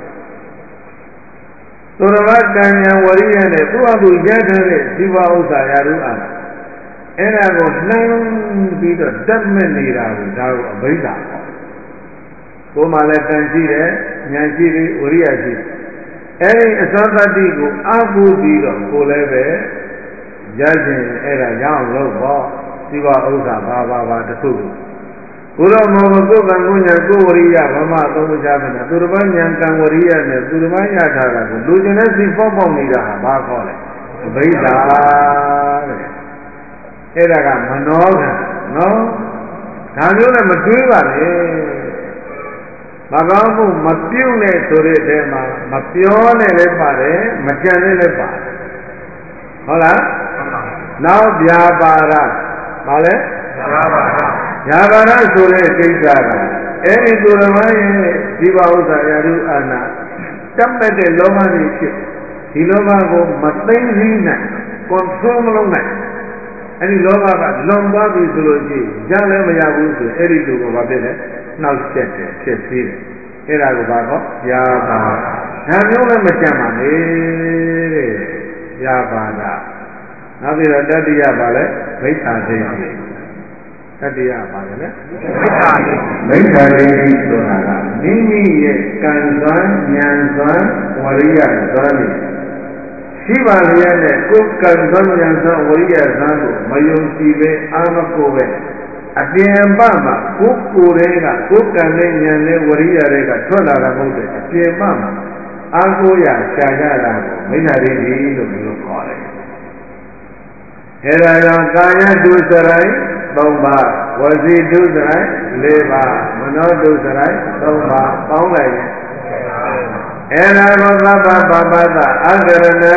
သုရမကံဉာဏ်ဝရိယနဲ့သူ့အတူရထားတဲ့ဇီဝဥစ္စာယာရုအာအဲ့ဒါကိုနှမ်းပြီးတော့တတ်မဲ့နေတာကိုဒါကိုအဘိဓါခေါ်ကိုယ်မှလည်းတန်ရှိတယ်ဉာဏ်ရှိတယ်ဝရိယရှိတယ်အဲ့ဒီအသောတတိကိုအာဟုပြီးတော့ကိုယ်လည်းပဲရခြင်းအဲ့ဒါရအောင်လုပ်ပေါ့ဇီဝဥစ္စာဘာတခုဘုရောမောကိုယ်ကံကိုဉာဏ်ကိုဝရိယဗမာသုံးကြမယ်သူတစ်ပါးဉာဏ်ကံဝရိယနဲ့သူတစ်ပါးရထားတာကိုလူကျင်တဲ့စိပေါက်နေတာဟာဘာခေါ်လဲအဘိဓါတဲ့အဲ့ဒါကမနောကံနော်ဒါမျိုးနဲ့မတွေးပါနဲ့မကောင်းမှုမပြုတ်နဲ့ဆိုတဲ့တဲမှာမပြောနဲ့လည်းပါတယ်မကြံနဲ့လည်းပါတယ်ဟုတ်လားနောက်ဗျာပါဒဘာလဲဗျာပါဒญาပါဒဆိုတဲ့ကိစ္စကအဲ့ဒီသူတော်မရဲ့ဇီဝဥစ္စာယာရုအာနာတတ်မဲ့တဲ့လောဘတွေဖြစ်ဒီလောဘကိုမသိသိနိုင် control မလုပ်နိုင်အဲ့ဒီလောဘကလွန်သွားပြီဆိုလို့ရှိရင်ရလည်းမရဘူးဆိုအဲ့ဒီလူကဘာဖြစ်လဲနှောက်ချက်တယ်ဖြစ်သေးတယ်အဲ့ဒါကိုဘာခေါ်ญาပါဒဒါမျိုးလည်းမကြံပါနဲ့တဲ့ญาပါဒနောက်ပြီးတော့တတိယပါလဲမိစ္ဆာဒိဋ္ဌိတတိယပါတယ်လေမိစ္ဆာဒိဋ္ဌိဆိုတာကမိမိရဲ့ကံစွမ်းဉာဏ်စွမ်းဝရိယစွမ်းတွေရှိပါလျက်နဲ့ကိုယ်ကံစွမ်းဉာဏ်စွမ်းဝရိယစွမ်းကိုမယုံကြည်ပဲအာမကိုပဲအပြင်ပမှာကိုယ်ကိုယ်တွေကကိုယ်ကံနဲ့ဉာဏ်နဲ့ဝရိယတွေကထွက်လာတာမဟုတ်တဲ့အပြင်ပမှာအာကိုရရှာကြတာကိုမိစ္ဆာဒိဋ္ဌိလို့ပြောခေါ်တယ်အဲ့ဒါကြောင့်ကာယဒုစရိုက်3ပါးဝစီဒုစရိုက်4ပါးမနောဒုစရိုက်3ပါးပေါင်းလိုက်ရင်အဲ့ဒါကိုသဗ္ဗပပတ္တအကရဏံ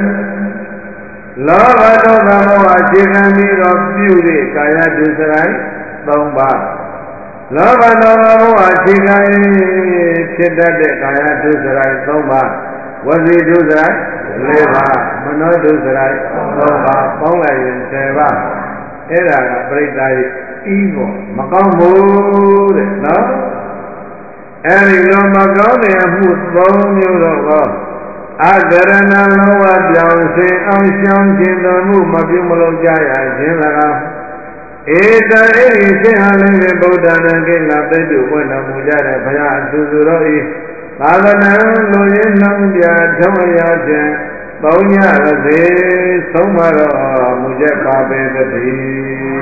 လောဘဒေါသမောဟအခြေခံပြီးတော့ပြုတဲ့ကာယဒုစရိုက်3ပါးလောဘဒေါသမောဟအခြေခံဖြစ်တတ်တဲ့ကာယဒုစရိုက်3ပါးဝစီဒုစရိုက်4ပါးမနောဒုစရိုက်3ပါးပေါင်းလိုက်ရင်10ပါးအဲ့ဒါကပြိတ္တာရဲ့ဤပေါ်မကောင်းဘူးတဲ့နော်အဲ့ဒီလိုမကောင်းတဲ့အမှု3မျိုးတော့အကရဏလောဘပြောင်းစေအောင်ရှောင်ခြင်းတော်မှုမပြုမလုပ်ကြရခြင်း၎င်းဧတံဣရိစေဟလည်းပဲဗုဒ္ဓနာကိလသိတုဝိနမူကြတဲ့ဘုရားအထူးသူတော်ဤသာသနာလူရင်းနှောင်းပြထုံးရခြင်းသုံးညရစေဆုံးမတော်မူချက်ပါပေသတည်း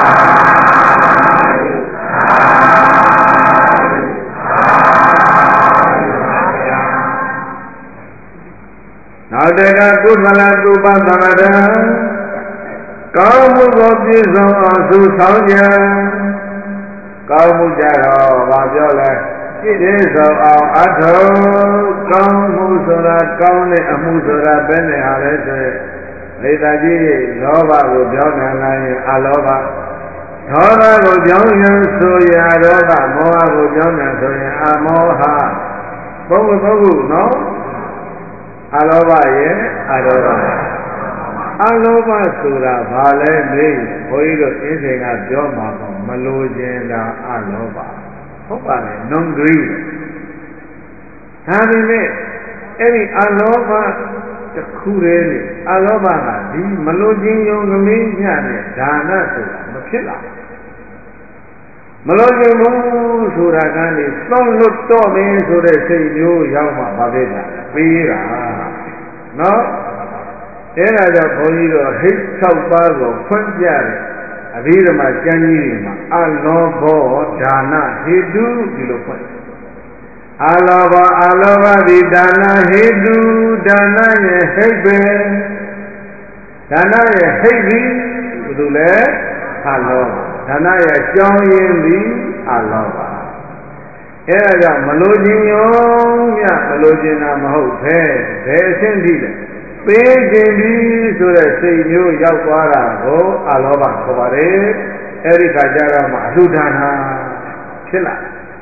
နောက်တကကုသလသုပသရတံကောင်းမှုကိုပြည့်စုံအောင်သုဆောင်ကြကောင်းမှုကြတော့ဘာပြောလဲဒီဆိုအောင်အထုကောင်းမှုဆိုတာကောင်းတဲ့အမှုဆိုတာဘယ်နဲ့ဟာလဲဆိုရင်လေသာကြီးလောဘကိုပြောင်းနိုင်လိုက်ရင်အလောဘဒေါသကိုပြောင်းရင်ဆိုရဒေါသမောဟကိုပြောင်းရင်ဆိုရင်အမောဟဘုံခုနော်အလောဘရဲ့အဒေါသအလောဘဆိုတာဘာလဲမေးဘုန်းကြီးတို့အင်းစိန်ကပြောမှာပေါ့မလိုခြင်းတာအလောဘဟုတ်ပါလေ non greed ဒါပေမဲ့အဲ့ဒီအလောဘတစ်ခုတည်းနဲ့အလောဘကဒီမလိုခြင်းယုံကမင်းညနဲ့ဒါနဆိုတာမဖြစ်လာမလိုခြင်းဘူးဆိုတာကနေသွန်လွတ်တော့မင်းဆိုတဲ့စိတ်မျိုးရောက်မှဘာဖြစ်လဲပေးတာနော်အဲ့ဒါကြောင့်ဘုန်းကြီးတို့ဟိတ်6ပါးကိုဖွင့်ပြတယ်အဘိဓမ္မာကျမ်းကြီးတွေမှာအလောဘောဒါနဟေတုဒီလိုဖွင့်အလောဘဒီဒါနဟေတုဒါနရဲ့ဟိတ်ပဲဒါနရဲ့ဟိတ်ပြီးဘယ်သူလဲအလောဘဒါနရဲ့ကြောင်းရင်းပြီးအလောဘအဲ့ဒါကြောင့်မလိုခြင်းရောမြမလိုခြင်းတာမဟုတ်ဘဲဘယ်အဆင့်ထိလဲပေးခြင်းပြီးဆိုတဲ့စိတ်မျိုးရောက်သွားတာကိုအလောဘခေါ်ပါတယ်အဲ့ဒီခါကျတော့မှအလှဒါနဖြစ်လာ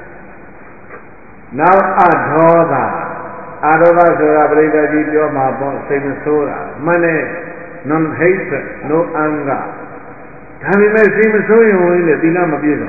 နောက်အဒေါသဆိုတာပြိတ္တကြီးပြောမှာပေါ့စိတ်မဆိုးတာမှန်တယ် non hate no anger ဒါပေမဲ့စိတ်မဆိုးရင်ဝင်လေသီလမပြည့်စုံ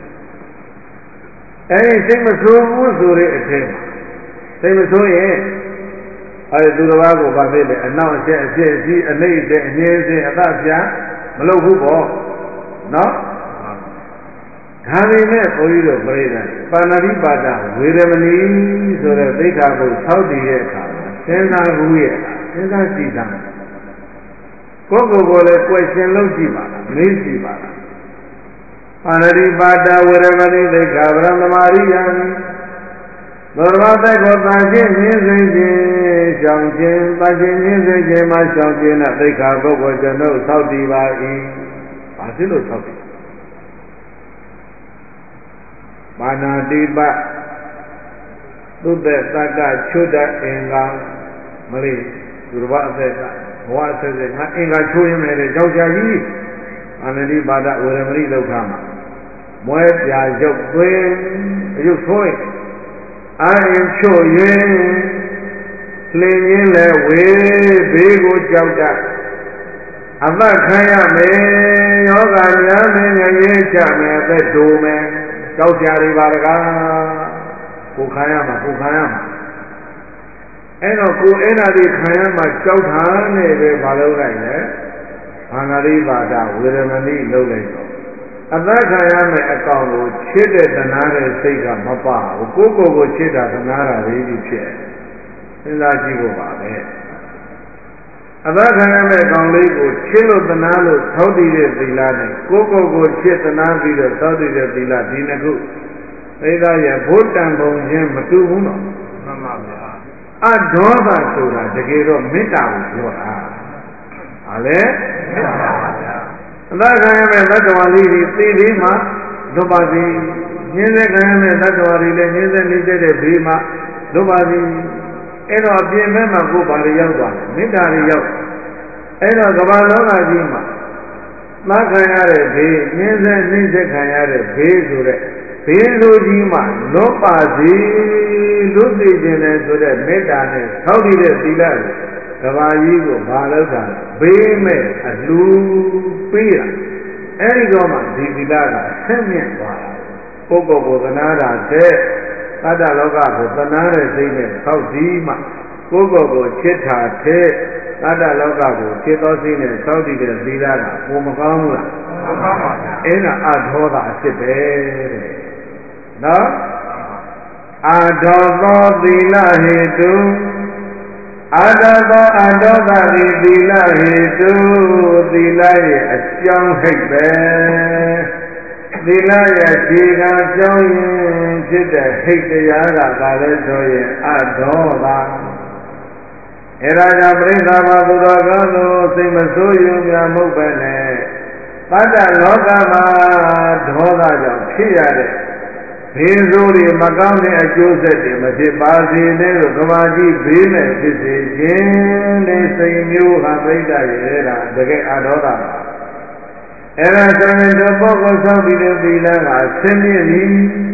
အဲဒီစိတ်မဆိုးဘူးဆိုတဲ့အထက်မှာစိတ်မဆိုးရင်သူတစ်ပါးကိုဗာဖြစ်တယ်အနောက်အချက်အပြည့်အစည်းအနှိမ့်အချက်အငြင်းစင်အသပြမလုပ်ဘူးပေါ့နော်ဒါပေမဲ့ဘုန်းကြီးတို့ပြိဿပါဏာတိပါဒဝေရမဏီဆိုတဲ့သိက္ခာပုဒ်ဆောက်တည်တဲ့အခါမှာစဉ်းစားဘူးရဲ့စဉ်းစားကြည့်တာကိုယ်ကိုယ်လည်းကွယ်ရှင်လုပ်ကြည့်ပါလားမေးကြည့်ပါလားပါဏာတိပါဒဝေရမဏီသိက္ခာပရမမာရိယံသောရမသက်ကိုတန်ခြင်းမြင်စေခြင်းရှောင်ခြင်းတန်ခြင်းမြင်စေခြင်းမှာရှောင်ခြင်းနဲ့သိက္ခာပုဒ်ကိုကျွန်ုပ်ဆောက်တည်ပါ၏ဘာဖြစ်လို့ဆောက်တည်ပါဏာတိပသုတ္တသက္ကချွတ်တဲ့အင်္ဂါမလေးသူတော်ဘာအသက်ကဘဝဆက်ဆက်ငါအင်္ဂါချိုးရမယ်တဲ့ကြောက်ကြကြီးပါဏာတိပါဒဝေရမဏိဒုက္ခမှာမွဲပြာရုပ်သွင်းအယုတ်ဆိုးအာရင်ချို့ရင်လင်းရင်းလဲဝေးဘေးကိုကြောက်တတ်အသက်ခံရမယ်ယောဂများမယ်ငရဲချမယ်အသက်ဒိုမယ်ကြောက်ကြရပါတကားကိုခံရမှာအဲ့တော့ကိုအဲ့ဒါတွေခံရမှာကြောက်တာနဲ့ပဲမလုပ်လိုက်နဲ့ဘာနာတိပါဒဝေရမဏိလုပ်လိုက်တော့အသက်ခံရမယ်အကောင်ကိုချစ်တဲ့တနာတဲ့စိတ်ကမပါဘူးကိုယ်ချစ်တာတနာတာလေးကြီးဖြစ်စဉ်းစားကြည့်ဖို့ပါပဲအသက်ခံရမယ့်ကောင်လေးကိုချစ်လို့တနာလို့သောတည်တဲ့သီလနဲ့ကိုယ်ချစ်တနာပြီးတော့သောတည်တဲ့သီလဒီနှစ်ခုသိသားရဲ့ဘုဒ္ဓံဘုံချင်းမတူဘူးနော်မှန်ပါဗျာအဒေါသဆိုတာတကယ်တော့မေတ္တာကိုပြောတာဟာလေမေတ္တာပါဗျာအသက်ခံရမယ့်သတ္တဝါလေးတွေသိပြီးမှလွတ်ပါစေညင်းစေခံရမယ့်သတ္တဝါတွေလည်းညင်းစေနေတဲ့ဘေးမှာလွတ်ပါစေအဲ့တော့အပြင်ဘက်မှာကိုယ်ပါရရောက်သွားတယ်မေတ္တာတွေရောက်အဲ့တော့ကမ္ဘာလောကကြီးမှာသတ်ခံရတဲ့ဘေးညင်းစေနှိမ့်ဆက်ခံရတဲ့ဘေးဆိုတဲ့ဘေးလိုကြီးမှာလွတ်ပါစေလွတ်သိခြင်းနဲ့ဆိုတဲ့မေတ္တာနဲ့ထောက်တည်တဲ့သီလကဘာကြီးကိုဘာလို့တာဘေးမဲ့အလူပေးတာအဲ့ဒီတော့မှဒီသီလကဆက်မြင့်သွားတာပုဂ္ဂိုလ်ကိုသနာတာတဲ့သတ္တလောကကိုသနာတဲ့စိတ်နဲ့ထောက်တည်မှကိုယ်ကိုချစ်တာတဲ့သတ္တလောကကိုချစ်သောစိတ်နဲ့ထောက်တည်တဲ့သီလကဘုံမကောင်းဘူးလားမကောင်းပါဘူးအဲ့ဒါအဒေါသအဖြစ်ပဲတဲ့နော်အာဒေါသောသီလဟေတုအာဒေါသောအာဒေါသရိသီလဟေတုသီလရဲ့အကြောင်းဟိတ်ပဲသီလရဲ့ခြေခံကြောင်းရင်ဖြစ်တဲ့ဟိတ်တရားကဘာလဲဆိုရင်အာဒေါသအဲ့ဒါကြောင့်ပြိဿဘာသူတော်ကောင်းတို့စိတ်မဆိုးရုံများမဟုတ်ပဲနဲ့ Pada Lokama Dhoda Jam Piyade Benzuri Makam Ajusati Majipasi Nero Kamaji Bine Pisi Jinde Saimyu Habrida Yera Deke Adoda Era Samin Dopoko Sabide Bilanga Semini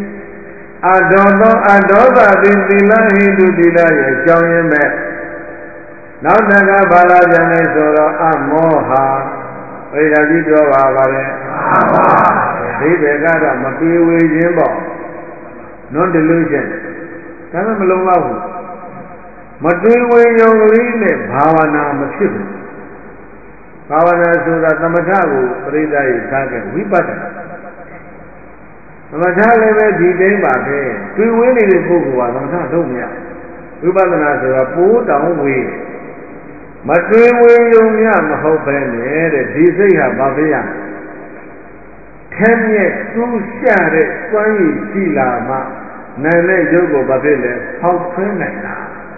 Adoda Bintila Hindu Dilaya Jaunyame Nautaka Bala Jane Soro Amoha Raji Jova Vare Dibe Gada Matuwe Jimbo No delusion Kama Malongahu Matuwe Yongline Bhavana Masifu Bhavana Sura Tamatagu Pridai Saga Vipadana Tamatale me Dide Babe Tuwe Ni Pugu Tamata Dumya Vipadana Sura Pu Down Way Matuwe Yongya Mahopene Dizaya Babia 10 years, 2 share, 20 Silama, Nane Yogo Babile, how Prenana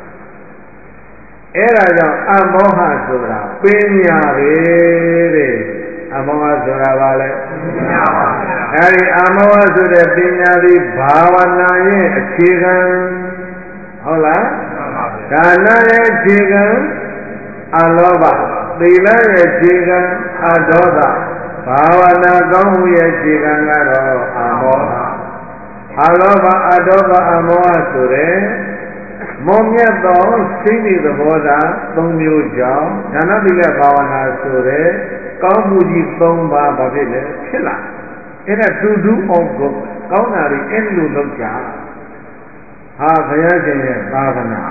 Era Amoha Sura, Penya Re, Amoha Sura Vale, Harry Amoha Sura Penya Bhavana, Chigan, Hola, Dana Chigan, Aloba, Dila Chigan, Adoda. Bhavana Gamuya Chigangaro Amoha Aloba Adoba Amoha Sure Momyato Sini the Boda Tongu Jao Janabila Bhavana Sure Kamuji Tomba Babile Chilla In a to do of good Kaunari Enlu Loja Ha Kayajane Bhavana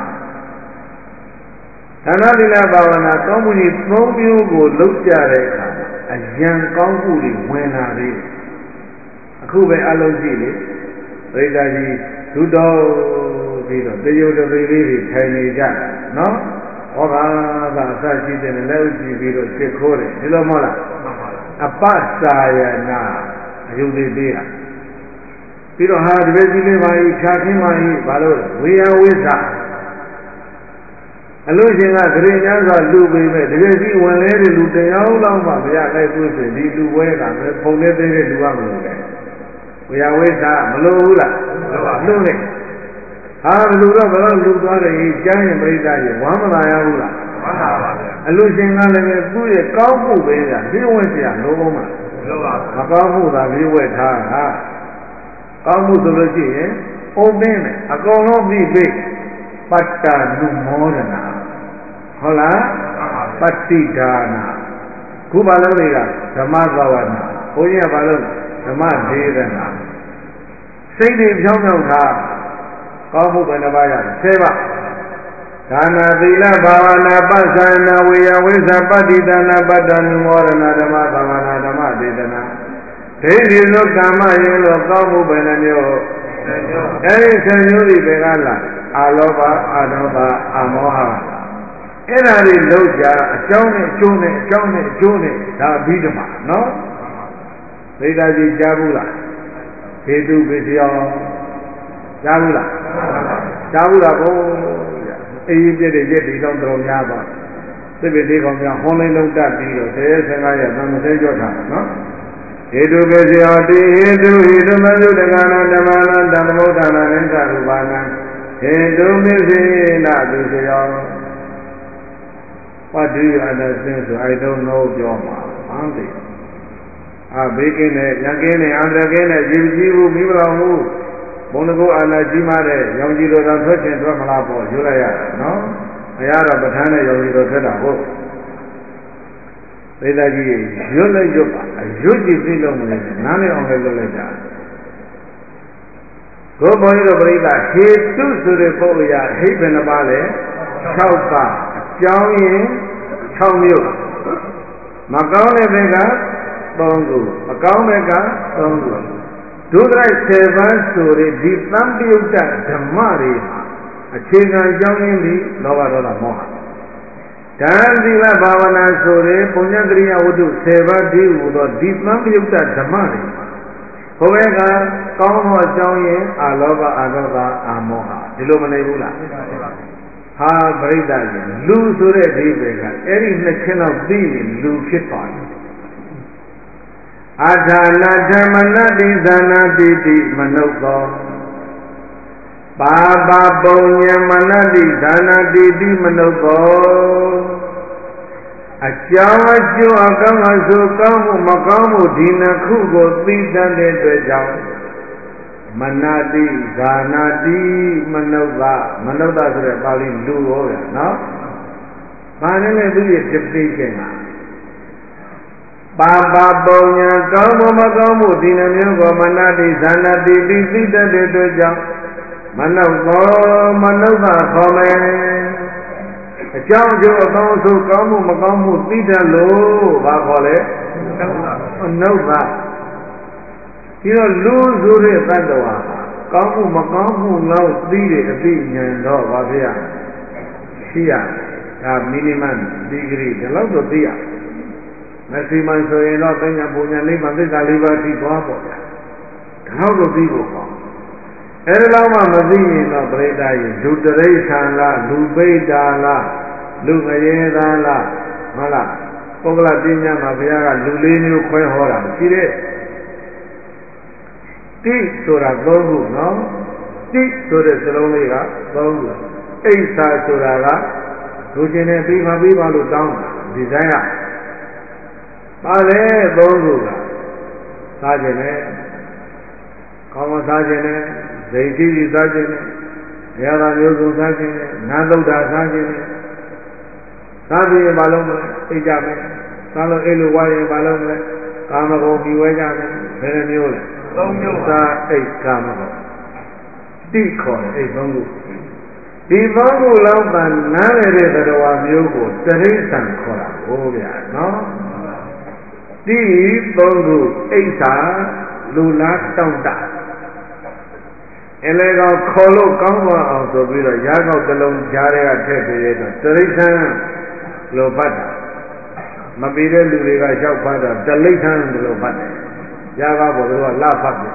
Janabila Bhavana Kamuji Tongu Loja Reka A young Kanguri when I read Akube Aloji, Redaji, Tudo, the Yoda Vili, Tiny Jack, no? Oga, Saji, and Loji, Vito, Chekore, Hilomola, a Pasaya na, Yudi Bia. Pito had Reggie, my Chakima, Balo, we are with us. Illusion of green as a lube, the Reggie when Lady Luteau Lama, we are like with the Luway and Ponete Luamu. We are with Malula, Lune. How Lula, Lula, giant Breda, one Mayula. Illusion of the food, a Kampu, he went here, no woman. Makamu, that you went hard. Kamu Sologi, oh, man, I go not be big, but no more than now. Hola, Patidana, Kubaloriga, Tamagavana, Oya Balon, Tamadana. Say the Jonah, Kamu Benavaya, Seva. Dana Vila Bavana Basana, we are with a Patidana, Badan, Morana, Damavana, Damadana. They look Dama, yellow Kamu Benamio. Any Senuri Begala, Aloba, Adoba, Amoha. Era di Loja, Jone, da Bidama, no? Veda di Jabula, Kedu Vidio, Jabula, oh, e did a jetty don't throw Yaba. The video of your holy long that video, says, and I am say your time, no? Kedu Vidio, Hidu Malu, the Gana, the Mana, the Modana, and Darubana, Hidu Mizina, Vidio. What do you understand? So I don't know your mom. Baking it, Yakin, Andragana, Jivu, Mibramu, Bonago, Alajimare, Yongiro, and Fetch and Ramalapo, Julaya, no? Ayara, Batana, Yongiro, Sedabo. Redaji, Jula Yopa, a Yuji Zilum, Nani on the Lulaja. Go boy to believe that he too to the Boya, Haven Abale, Chaupa. Chow Yin, Chow Miu, Macau Vega, Bongo, Macau Vega, Bongo. Do like 7 story, deep Nambiuta, Damari, a chicken young in the Lovarola Moha. Dan Dila Bhavana story, Punyadria would do 7 deal with deep Nambiuta, Damari. Hovega, Como Chow Yin, Alova, Adoba, Amoha, Dilumanebula. Ha Brida, Lu Sure Vega, any next of being Lu Chipan. อาฐานาธรรมนาติဇာနာတိတိမနုဿောပါပပုံညမနတိဇာနာတိတိမနုဿောအကြောင်းအကျိုးအကောင်းအဆိုးကောင်းမှုမကောင်းမှုဒီနှစ်ခုကိုသိတတ်တဲ့အတွက်ကြောင့်မနတိဇာနာတိမနုဿမနုဿဆိုတဲ့ပါဠိလူဟောဗျာနော်။ဘာနဲ့လဲသူရဲ့တပိတ်ကျင်တာပါပပုံညာကောင်းမှုမကောင်းမှုဒီနှမျိုးကိုမနတိဇာနာတိသိတတ်တဲ့အတွက်ကြောင့်မနုဿမနုဿခေါ်မယ်အကြောင်းအကျိုးအကောင်းအဆိုးကောင်းမှုမကောင်းမှုသိတတ်လို့ဘာခေါ်လဲမနုဿဒီတော့လူဆိုတဲ့တ attva ကောင်းမှုမကောင်းမှုလောက်သိတဲ့အသိဉာဏ်တော့ဘာဖြစ်ရရှိရဒါ minimum degree ဒီလောက်တော့သိရmaximum ဆိုရင်တော့ပညာပူညာနိဗ္ဗာန်သစ္စာလေးပါးသိသွားပေါ့ဗျာဒါတော့သိဖို့ပေါ့အဲဒီလောက်မှမသိရင်တော့ပြိတ္တာရင်လူတရိစ္ဆာန်လားလူပိဋ္ဌာလားလူငရေသားလားဟုတ်လားပုဂ္ဂလပညာမှာဘုရားကလူလေးမျိုးခွဲဟောတာရှိတဲ့တိဆိုတာ၃ခုနော်တိဆိုတဲ့စလုံးလေးက၃ခုအိဋ္ဌာဆိုတာကလူချင်းနဲ့ပြီးပါလို့တောင်းတာဒီဇိုင်းကပါလေ၃ခုကစားခြင်းနဲ့ကောင်းမစားခြင်းနဲ့ဇိတ်ကြီးစားခြင်းနဲ့ဘုရားသာမျိုးစုံစားခြင်းနဲ့နာသုဒ္ဓစားခြင်းနဲ့စားပြီးရင်မလုံးမလဲအိတ်ကြမယ်စားလို့အိတ်လို့ဝါရင်မလုံးမလဲကာမဂုဏ်ပြီးဝဲကြမယ်ဘယ်နှမျိုးလဲ၃မျိုးစားအိတ်ကာမဂုဏ်တိခေါ်တယ်အိတ်၃ခုဒီ၃ခုလောက်သာနားရတဲ့တရားမျိုးကိုတရိစ္ဆာန်ခေါ်တာဟောဗျာနော်တိ၃ခုအိဋ္ဌာလူလားတောင့်တအလေကောင်ခေါ်လို့ကောင်းသွားအောင်ဆိုပြီးတော့ရားကောက်တစ်လုံးကြားထဲကထည့်ပေးရတော့တရိစ္ဆာန်လို့ဖတ်တာမပြီးတဲ့လူတွေကလျှောက်ဖတ်တာတလိစ္ဆာန်လို့ဖတ်တယ်ရားကောက်ပေါ်တော့လှဖတ်တယ်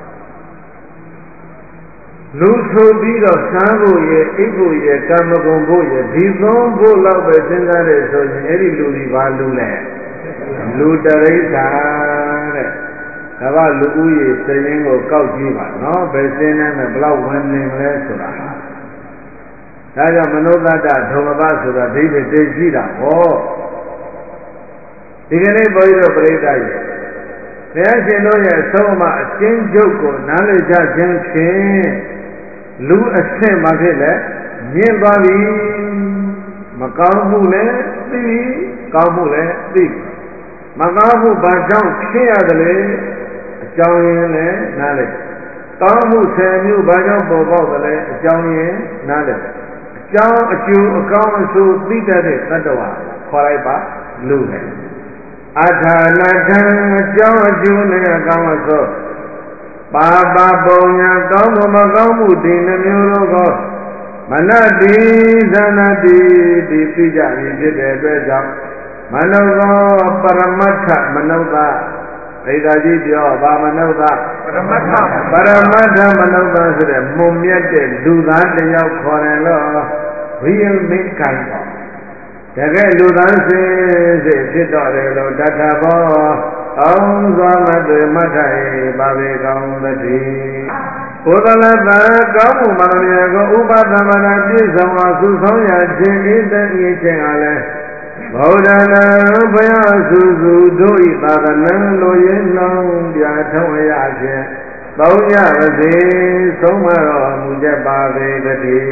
လူဆိုပြီးတော့စားဖို့ရဲ့အိပ်ဖို့ရဲ့ကာမဂုဏ်ဖို့ရဲ့ဒီသုံးဖို့လောက်ပဲစဉ်းစားတယ်ဆိုရင်အဲ့ဒီလူကြီးဘာလူလဲလူတရိစ္ဆာန်တဲ့ဒါကလူဦးရေစရင်းကိုကောက်ကြည့်ပါနော်ဘယ်စင်းနဲ့ဘယ်လောက်ဝင်နေမလဲဆိုတာဒါကြောင့်မနုဿတဒုမဘဆိုတာဒိဋ္ဌိသိရှိတာဟောဒီကနေ့ဘုန်းကြီးတို့ပြိဿရဲ့ဘုရားရှင်တို့ရဲ့အဆုံးအမအချင်းချုပ်ကိုနားလည်ကြခြင်းဖြင့်လူအဆင့်မှာဖြစ်လဲမြင့်သွားပြီမကောင်းမှုလည်းသိကောင်းမှုလည်းသိမကောင်းမှုဘာကြောင့်ဖြစ်ရတယ်လဲအကြောင်းရင်းလည်းနားလည်ကောင်းမှုဆယ်မျိုးဘာကြောင့်ပေါ်ပေါက်တယ်လဲအကြောင်းရင်းနားလည်အကြောင်းအကျိုးအကောင်းအဆိုးသိတတ်တဲ့တ attva ခေါ်လိုက်ပါလူပဲအထာနာထံအကြောင်းအကျိုးနဲ့အကောင်းအဆိုးပါပပုံညာကောင်းမှုမကောင်းမှုဒီနှမျိုးတို့ကိုမနတိဇာနာတိဒီသိကြပြီဖြစ်တဲ့အတွက်ကြောင့်မနုဿပရမတ္ထမနုဿဒိဋ္ဌာကြီးပြောဗာမနုဿပရမတ္ထမနုဿဆိုတဲ့မုံမြတ်တဲ့လူသားတစ်ယောက်ခေါ်တယ်လို့ real mankind တကယ်လူသားစင်စစ်ဖြစ်တော့တယ်လို့တထဘောအောင်စွာမသွေမတ်ထိုင်ပါပေကောင်းသတည်းဘုဒ္ဓလတကောင်းမှုမရမြကိုဥပသမဏပြည့်စုံအောင်စုဆောင်ရခြင်းဤတည်းဤခြင်းအားလည်းဗုဒ္ဓနာဘုရားစုစုတို့ဤသာသနာလိုရင်းနှောင်းပြထုံးရခြင်းသုံးရပါစေဆုံးမတော်မူကြပါပေတ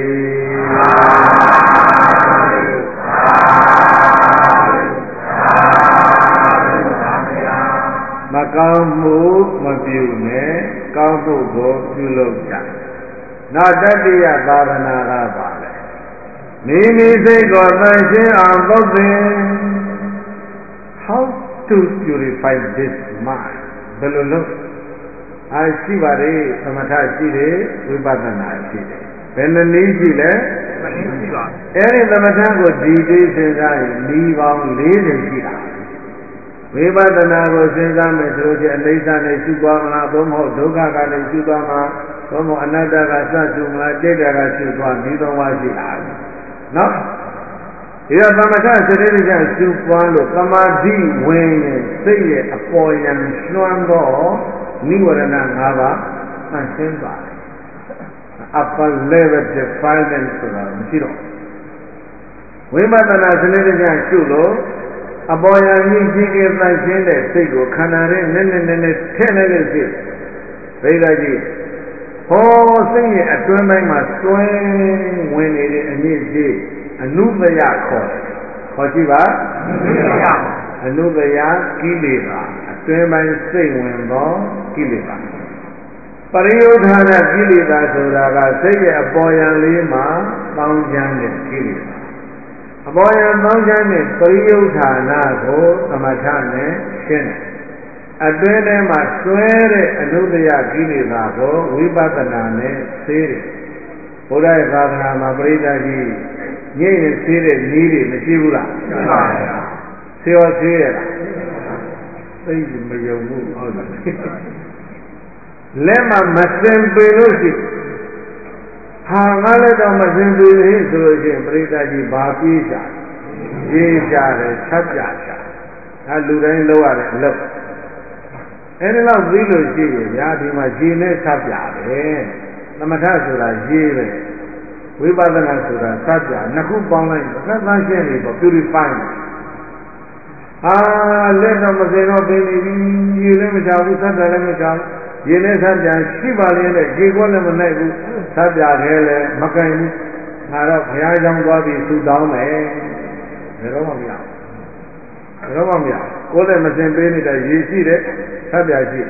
ည်းမကောင်းမှုမပြုနဲ့ကောင်းမှုကိုပြုလုပ်ကြနောက်တတိယသာသနာကပါလေမိမိစိတ်ကိုသန့်ရှင်းအောင်သုတ်သင် how to purify this mind ဘယ်လိုလုပ်အားရှိပါလေသမထရှိတယ်ဝိပဿနာရှိတယ်ဘယ်နှနည်းရှိလဲအဲ့ဒီသမထကိုဒီသေးစဉ်းစားရင်ဤပေါင်း40ရှိတာဝိပဿနာကိုစဉ်းစားမယ်ဆိုလို့ချင်းအနိစ္စနဲ့ရှုသွားမလားသို့မဟုတ်ဒုက္ခကလည်းရှုသွားမှာသို့မဟုတ်အနတ္တကစရှုမလားတိတ္တကရှုသွားဒီသုံးပါးရှိတာနော်ဒီတော့သမထစရိယရှုပွားလို့သမာဓိဝင်ရင်စိတ်ရဲ့အပေါ်ယံလွှမ်းသောနိဝရဏ၅ပါးဆန့်ရှင်းပါတယ် upper level defilement ဆိုတာမရှိတော့ဝိပဿနာစနစ်တကျရှုလို့အပေါ်ယံကြီးကြီးကသန့်ရှင်းတဲ့စိတ်ကိုခန္ဓာရဲ့နည်းနည်းထည့်လိုက်လို့ရှိဘိဓာကြီးဟောစိတ်ရဲ့အတွင်းပိုင်းမှာတွဲဝင်နေတဲ့အညစ်အကြေးအနုပယခေါ်ကြည့်ပါအနုပယကိလေသာအတွင်းပိုင်းစိတ်ဝင်သောကိလေသာပရိယုဌာဏကိလေသာဆိုတာကစိတ်ရဲ့အပေါ်ယံလေးမှာပေါင်းချမ်းတဲ့ကိလေသာအပေါ်ယံပေါင်းချမ်းတဲ့ပရိယုဌာဏကိုသမထနဲ့ရှင်းတယ်အတွင်းထဲမှာတွဲတဲ့အနုတ္တယကိလေသာကိုဝိပဿနာနဲ့သိတယ်ဘုရားရဲ့သာသနာမှာပရိသတ်ကြီးညိနေသိတဲ့နည်းတွေမရှိဘူးလားရှိပါဗျာသိရောသိရလားသိမယုံဘူးဟုတ်လားလက်မှာမစင်ပေလို့ရှိဟာငါလည်းတော့မစင်ပေလေဆိုလို့ရှိရင်ပရိသတ်ကြီးဘာပြေးကြရေးကြတယ်ဆက်ပြကြဒါလူတိုင်းလုပ်ရတဲ့အလုပ်အဲဒီလောက်သိလို့ရှိရင်ဗျာဒီမှာရေနဲ့ဆက်ပြပဲသမထဆိုတာရေးပဲဝိပဿနာဆိုတာဆက်ပြနှစ်ခုပေါင်းလိုက်သက်သာရှင်းနေပေါ့ purify လက်တော့မစင်တော့ပင်နေပြီရေလည်းမချဘူးဆက်ပြလည်းမချဘူးရေနဲ့ဆက်ပြရှိပါလေနဲ့ရေကောလည်းမနိုင်ဘူးဆက်ပြခဲလည်းမကင်ဘူးငါတော့ဘုရားကြောင့်သွားပြီးဆုတောင်းမယ်ဘယ်တော့မှမရဘူးဘယ်တော့မှမရကိုယ်လည်းမစင်ပေးနေတဲ့ရေရှိတယ်ဆက်ပြရှိ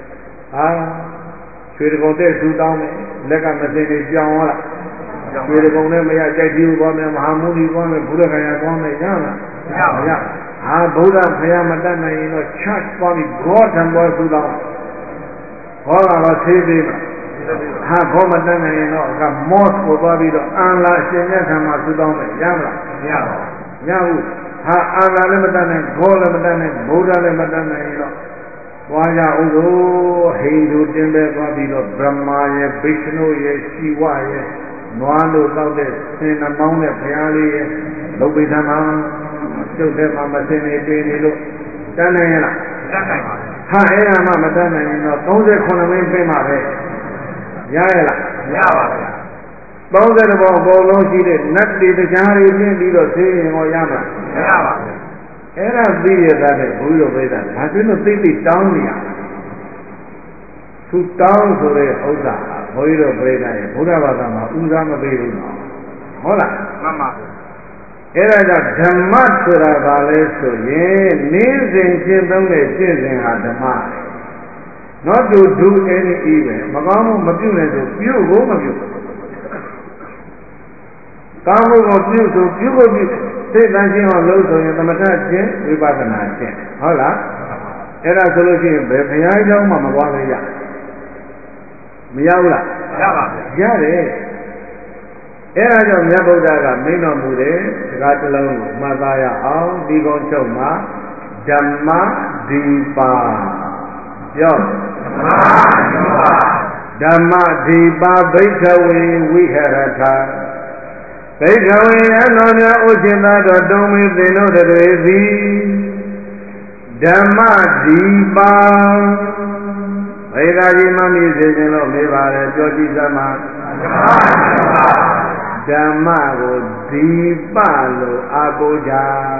ရွှေတကုံတဲ့ဆုတောင်းမယ်လက်ကမစင်နေကြောင်လာရွှေတကုံနဲ့မရကြိုက်ကြည့်သွားမယ်မဟာမုနီသွားမယ်ဘုရားခန္ဓာသွားမယ်ရလားမရဗုဒ္ဓဘုရားမတတ်နိုင်ရင်တော့ church သွားပြီးဘောဓံဘောဆုတောင်းဘောကတော့သေးသေးပါဘောမတတ်နိုင်ရင်တော့မော့ကိုသွားပြီးတော့အန်လာအရှင်မြတ်ထံမှာဆုတောင်းမယ်ရမလားမရပါဘူးမရဘူးအန်လာလည်းမတတ်နိုင်ဘောလည်းမတတ်နိုင်ဗုဒ္ဓလည်းမတတ်နိုင်ရင်တော့သွားကြအောင်လို့ဟိန္ဒူတင်ပဲသွားပြီးတော့ဗြဟ္မာရဲ့ဗိရှနုရဲ့ရှိဝရဲ့နွားလို့တောက်တဲ့ဆင်နှမောင်းတဲ့ဘုရားလေးရဲ့လုတ်ပိသမှာကျုပ်တဲ့မှာမစင်နေပေးနေလို့တတ်နိုင်ရလားတတ်နိုင်ပါဘူးအဲ့ဒါမှမတတ်နိုင်ရင်တော့38မင်းပြင်မှာပဲရရလားမရပါဘူး30ဘောအကုန်လုံးရှိတဲ့နတ်တွေတရားတွေပြင်ပြီးတော့သိရင်ဟောရမှာမရပါဘူးအဲ့ဒါသိရတဲ့ဘုရားပိဿာဒါတွင်းတော့သိတောင်းနေရသူတောင်းဆိုတဲ့ဥစ္စာဘုရားပိဿာရဲ့ဘုရားဘာသာမှာဥစားမပေးဘူးနော်ဟုတ်လားမှန်ပါဘူးအဲ့ဒါကြောင့်ဓမ္မဆိုတာဘာလဲဆိုရင်နေ့စဉ်ရှင်းသုံးတဲ့ရှင်းစဉ်ဟာဓမ္မ not to do any evil မကောင်းမှုမပြုနဲ့ဆိုပြုဖို့မပြုကောင်းမှုကိုပြုဆိုပြုဖို့ပြုစိတ်တန်ရှင်းအောင်လုပ်ဆိုရင်သမထချင်းဝိပဿနာချင်းဟုတ်လားအဲ့ဒါဆိုလို့ရှိရင်ဘယ်ဘုရားကျောင်းမှမသွားလို့ရမရဘူးလားရပါဘူးရတယ်အဲ့ဒါကြောင့်မြတ်ဗုဒ္ဓကမိန့်တော်မူတဲ့စကားတစ်လုံးကိုမှတ်သားရအောင်ဒီကုန်းချုပ်မှာဓမ္မဒီပါပြောဓမ္မဒီပါဘိက္ခဝေဝိဟရထဘိက္ခဝေအနောများဥရှင်သာတော်တုံးမေသင်တို့တွေသည်ဓမ္မဒီပါဘိက္ခာကြီးမမြည်စေခြင်းလို့မေးပါတယ်ပြောကြည့်စမ်းပါဓမ္မကိုဒီပလို့အာကိုကြ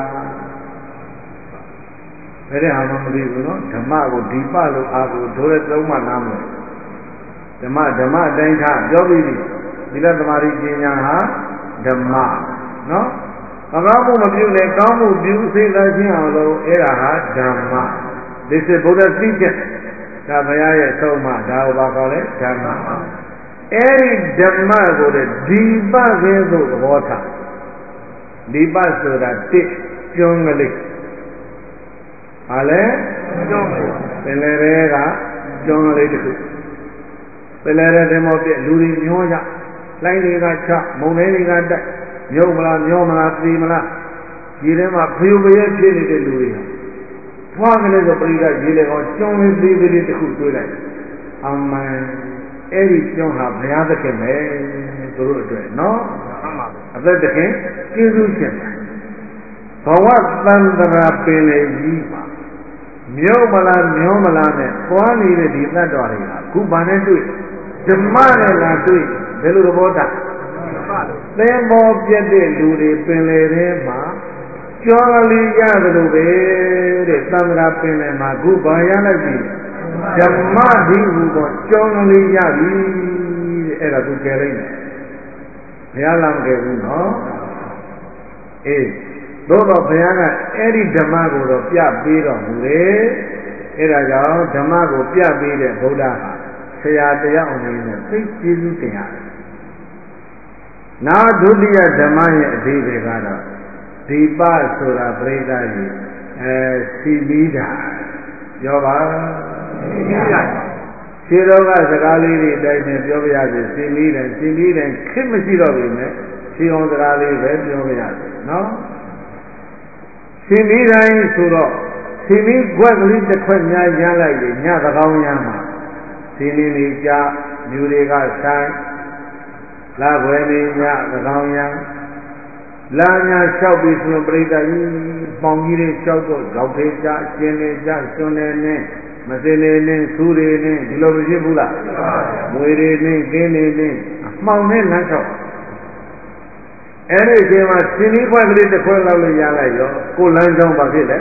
ဘယ်တဲ့ဟာမှမသိဘူးနော်ဓမ္မကိုဒီပလို့အာကိုဒိုးတဲ့သုံးမှနားမလဲဓမ္မအတိုင်းထားပြောပြီးပြီသီလသမာဓိပညာဟာဓမ္မနော်မကောင်းမှုမပြုနဲ့ကောင်းမှုပြုစိတ်သားခြင်းအောင်လို့အဲ့ဒါဟာဓမ္မ This is Buddha's teaching ဒါဘုရားရဲ့ဆုံးမဒါကိုဘာခေါ်လဲဓမ္မအဲ့ဒီဓမ္မကိုဒီပကဲသို့သဘောထားဒီပဆိုတာတစ်ကျွန်းကလေးဟာလဲကျွန်းကလေးပင်လယ်တွေကကျွန်းကလေးတစ်ခုပင်လယ်တဲ့မောပြလူတွေမျောကြလိုင်းတွေကချမုန်တိုင်းတွေကတက်မြုပ်မလားမျောမလားသိမလားဒီထဲမှာဖျူပရဲဖြစ်နေတဲ့လူတွေဖွားကလေးဆိုပရိသတ်ရေလေကောကျွန်းလေးသေးသေးလေးတစ်ခုတွေးလိုက်အမှန်အဲ့ဒီကျွန်းဟာဘုရားသခင်ပဲသူတို့အတွက်နော်အသက်သခင်ကျေးဇူးရှင် Bawa tandra pele jiwa Myomala ne Kwani di Nadorina Kubane dui Jamane la dui Belu boda Tembo piede luri pele rema Choli yadru bere Tandra pele ma Gubaya la di Jamadi ubo Choli yadi Era tu kerene Yalam ke uno Dodo Payana Eri Damago Pia Biro Mure Era Yao Damago Pia Bide Buddha Sayataya Omina Six Jesus Tia Now Dudia Damaya Divegada Dipa Sura Breda Sibida Yoba Shiroga Zagali Dine Jovia Simid and Kimishiro She on the rally Jovia No Simirai Suro, Simi Guadli the Quenya Yala, Yama, Simi Ja, Nuriga Shine, La Buenia, the Gaunya, Lanya shall be celebrated, Bongiri Choco, Gauteja, Jeneja, Sonene, Mazene, Surene, Dilobijibula, Muirene, Gene, Mountain Nacho. Any came at Sini Quagli the Quella Yalayo, Kulanjong Basile,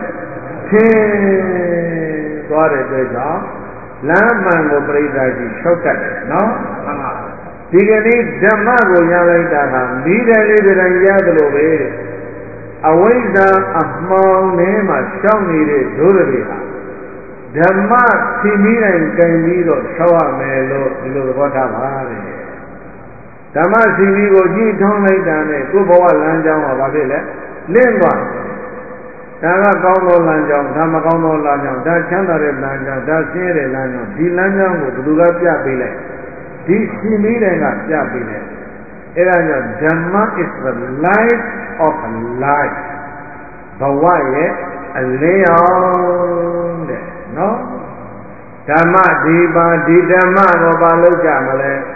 got it, the job. Lamman will break that he shouted, no? Tigani Damago Yalaitaha, need a leader and Yadlo way. Away down a small name of Shawnee Durabiha. Dhamma Timira and Kaimiro, Shawa Melo, Ilogota. Dhamma Simigo, G. Tonlay Dane, Kubawa Lanjang of Avila, Limba. Dhamma Gondo Lanjang, Dhamma Gondo Lanjang, Da Chandare Lanjang, Da Sere Lanjang, Di Lanjang, Duga Piabile, Di Simira Piabile. Eranya Dhamma is the light of life. Bawaye, a leon, no? Dhamma Diba, Di Dhamma, Robaloja Malay.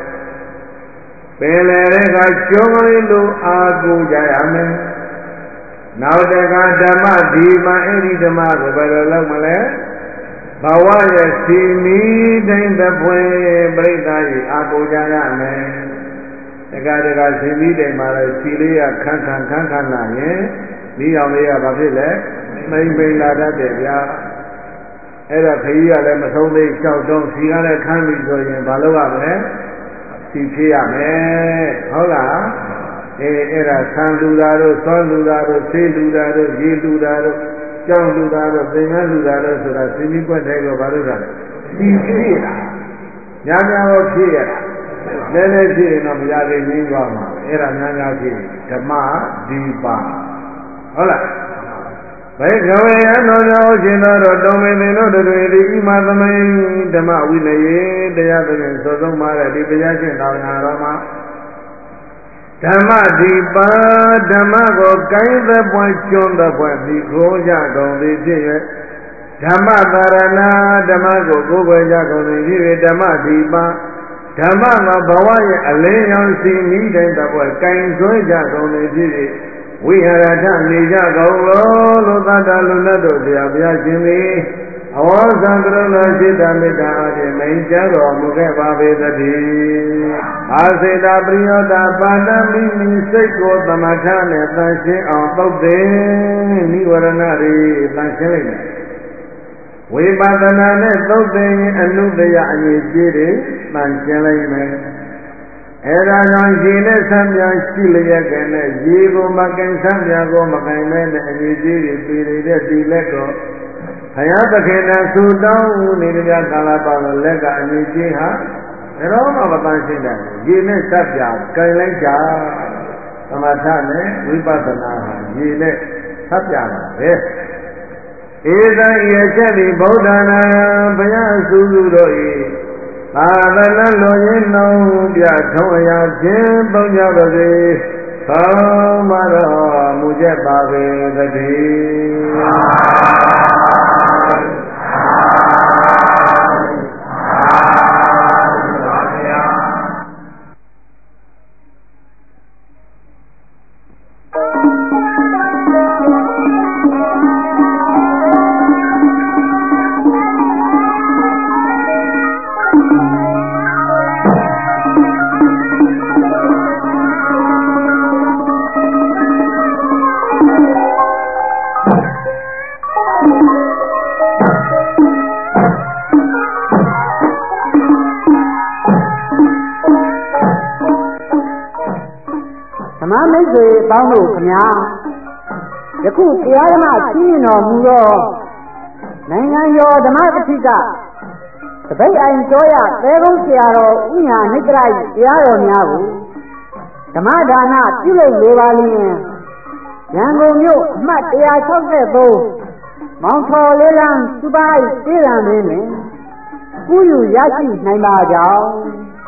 Pelere Chomarilu Agu Jayame Now the Dhamma Dima Eri Dhamma Gobalamale Bawaya Simi Dain the Pue Bredai Agu Jayame The Gadega Simi de Mara Silia Kankana Nia Babile May Lada Devia Era Pia Lemasone Chow Sigara Kami Joy Baloa Sipiame, hola, era San Ludaro, Son Ludaro, Se Ludaro, Ye Ludaro, John Ludaro, Benga Ludaro, so that Simiqua Nego Baruga. Sipira, Yamao Pira, Lele of Yagi Ningama, era Nangaki, Tama, Dipa. Hola. Away, I know Genaro, Domino, the Imadame, Dama, Winay, the other, so don't matter, the Yakin, Rama. Dama, Dipa, Damago, kind the boy, John the boy, Biko, Jago, the Jay, Dama, Barana, Damago, Gogo, Jago, the Dama, Dipa, Dama, Bawai, a lay on sea, me, and the boy, kind, so Jago, the Jay. We had a time, Nija Golo, Lotata Lunato, the Abiashimi, our Sandrona Chitamita, the main shadow of Mugaba, the Dee. I said, Abrio, the Pandami, Seko, the Matane, Tanshi, on both the Niwaranari, Tanshilina. We Badanane, both the Anubia and Yiri, Tanshilina. Era non gene sambia stilia che Yigo Macan Sambia go Macaimene and Yiri Piri di Leco. Hayata Kena Sudan, Nidia Calabala Lega and Yijiha, and all of a Tanshina, Gene Sabia, Kaileja, Amatane, Vipatana, Gene Sabia, yes. Ida Yachadi Bodana, Baya Suduroi. Adana loyin no bia thawaya chin pong jaw ba se thau ma ro mu jet ba be the မမိတ်ဆွေပေါင်းတို့ခင်ဗျာယခုတရားဓမ္မကြီးတော်မူသောနိုင်ငံကျော်ဓမ္မပဋိကတပိတ်အိုင်ကျော်ရသဲကုန်းဆရာတော်ဥညာနိတ္တရတရားတော်များကိုဓမ္မဒါနပြုလုပ်လိုပါလျင်ရန်ကုန်မြို့အမှတ်163မောင်ထော်လေးလန်းစူပါးပြည်ရန်တွင်ကုယူရရှိနိုင်ပါကြောင်း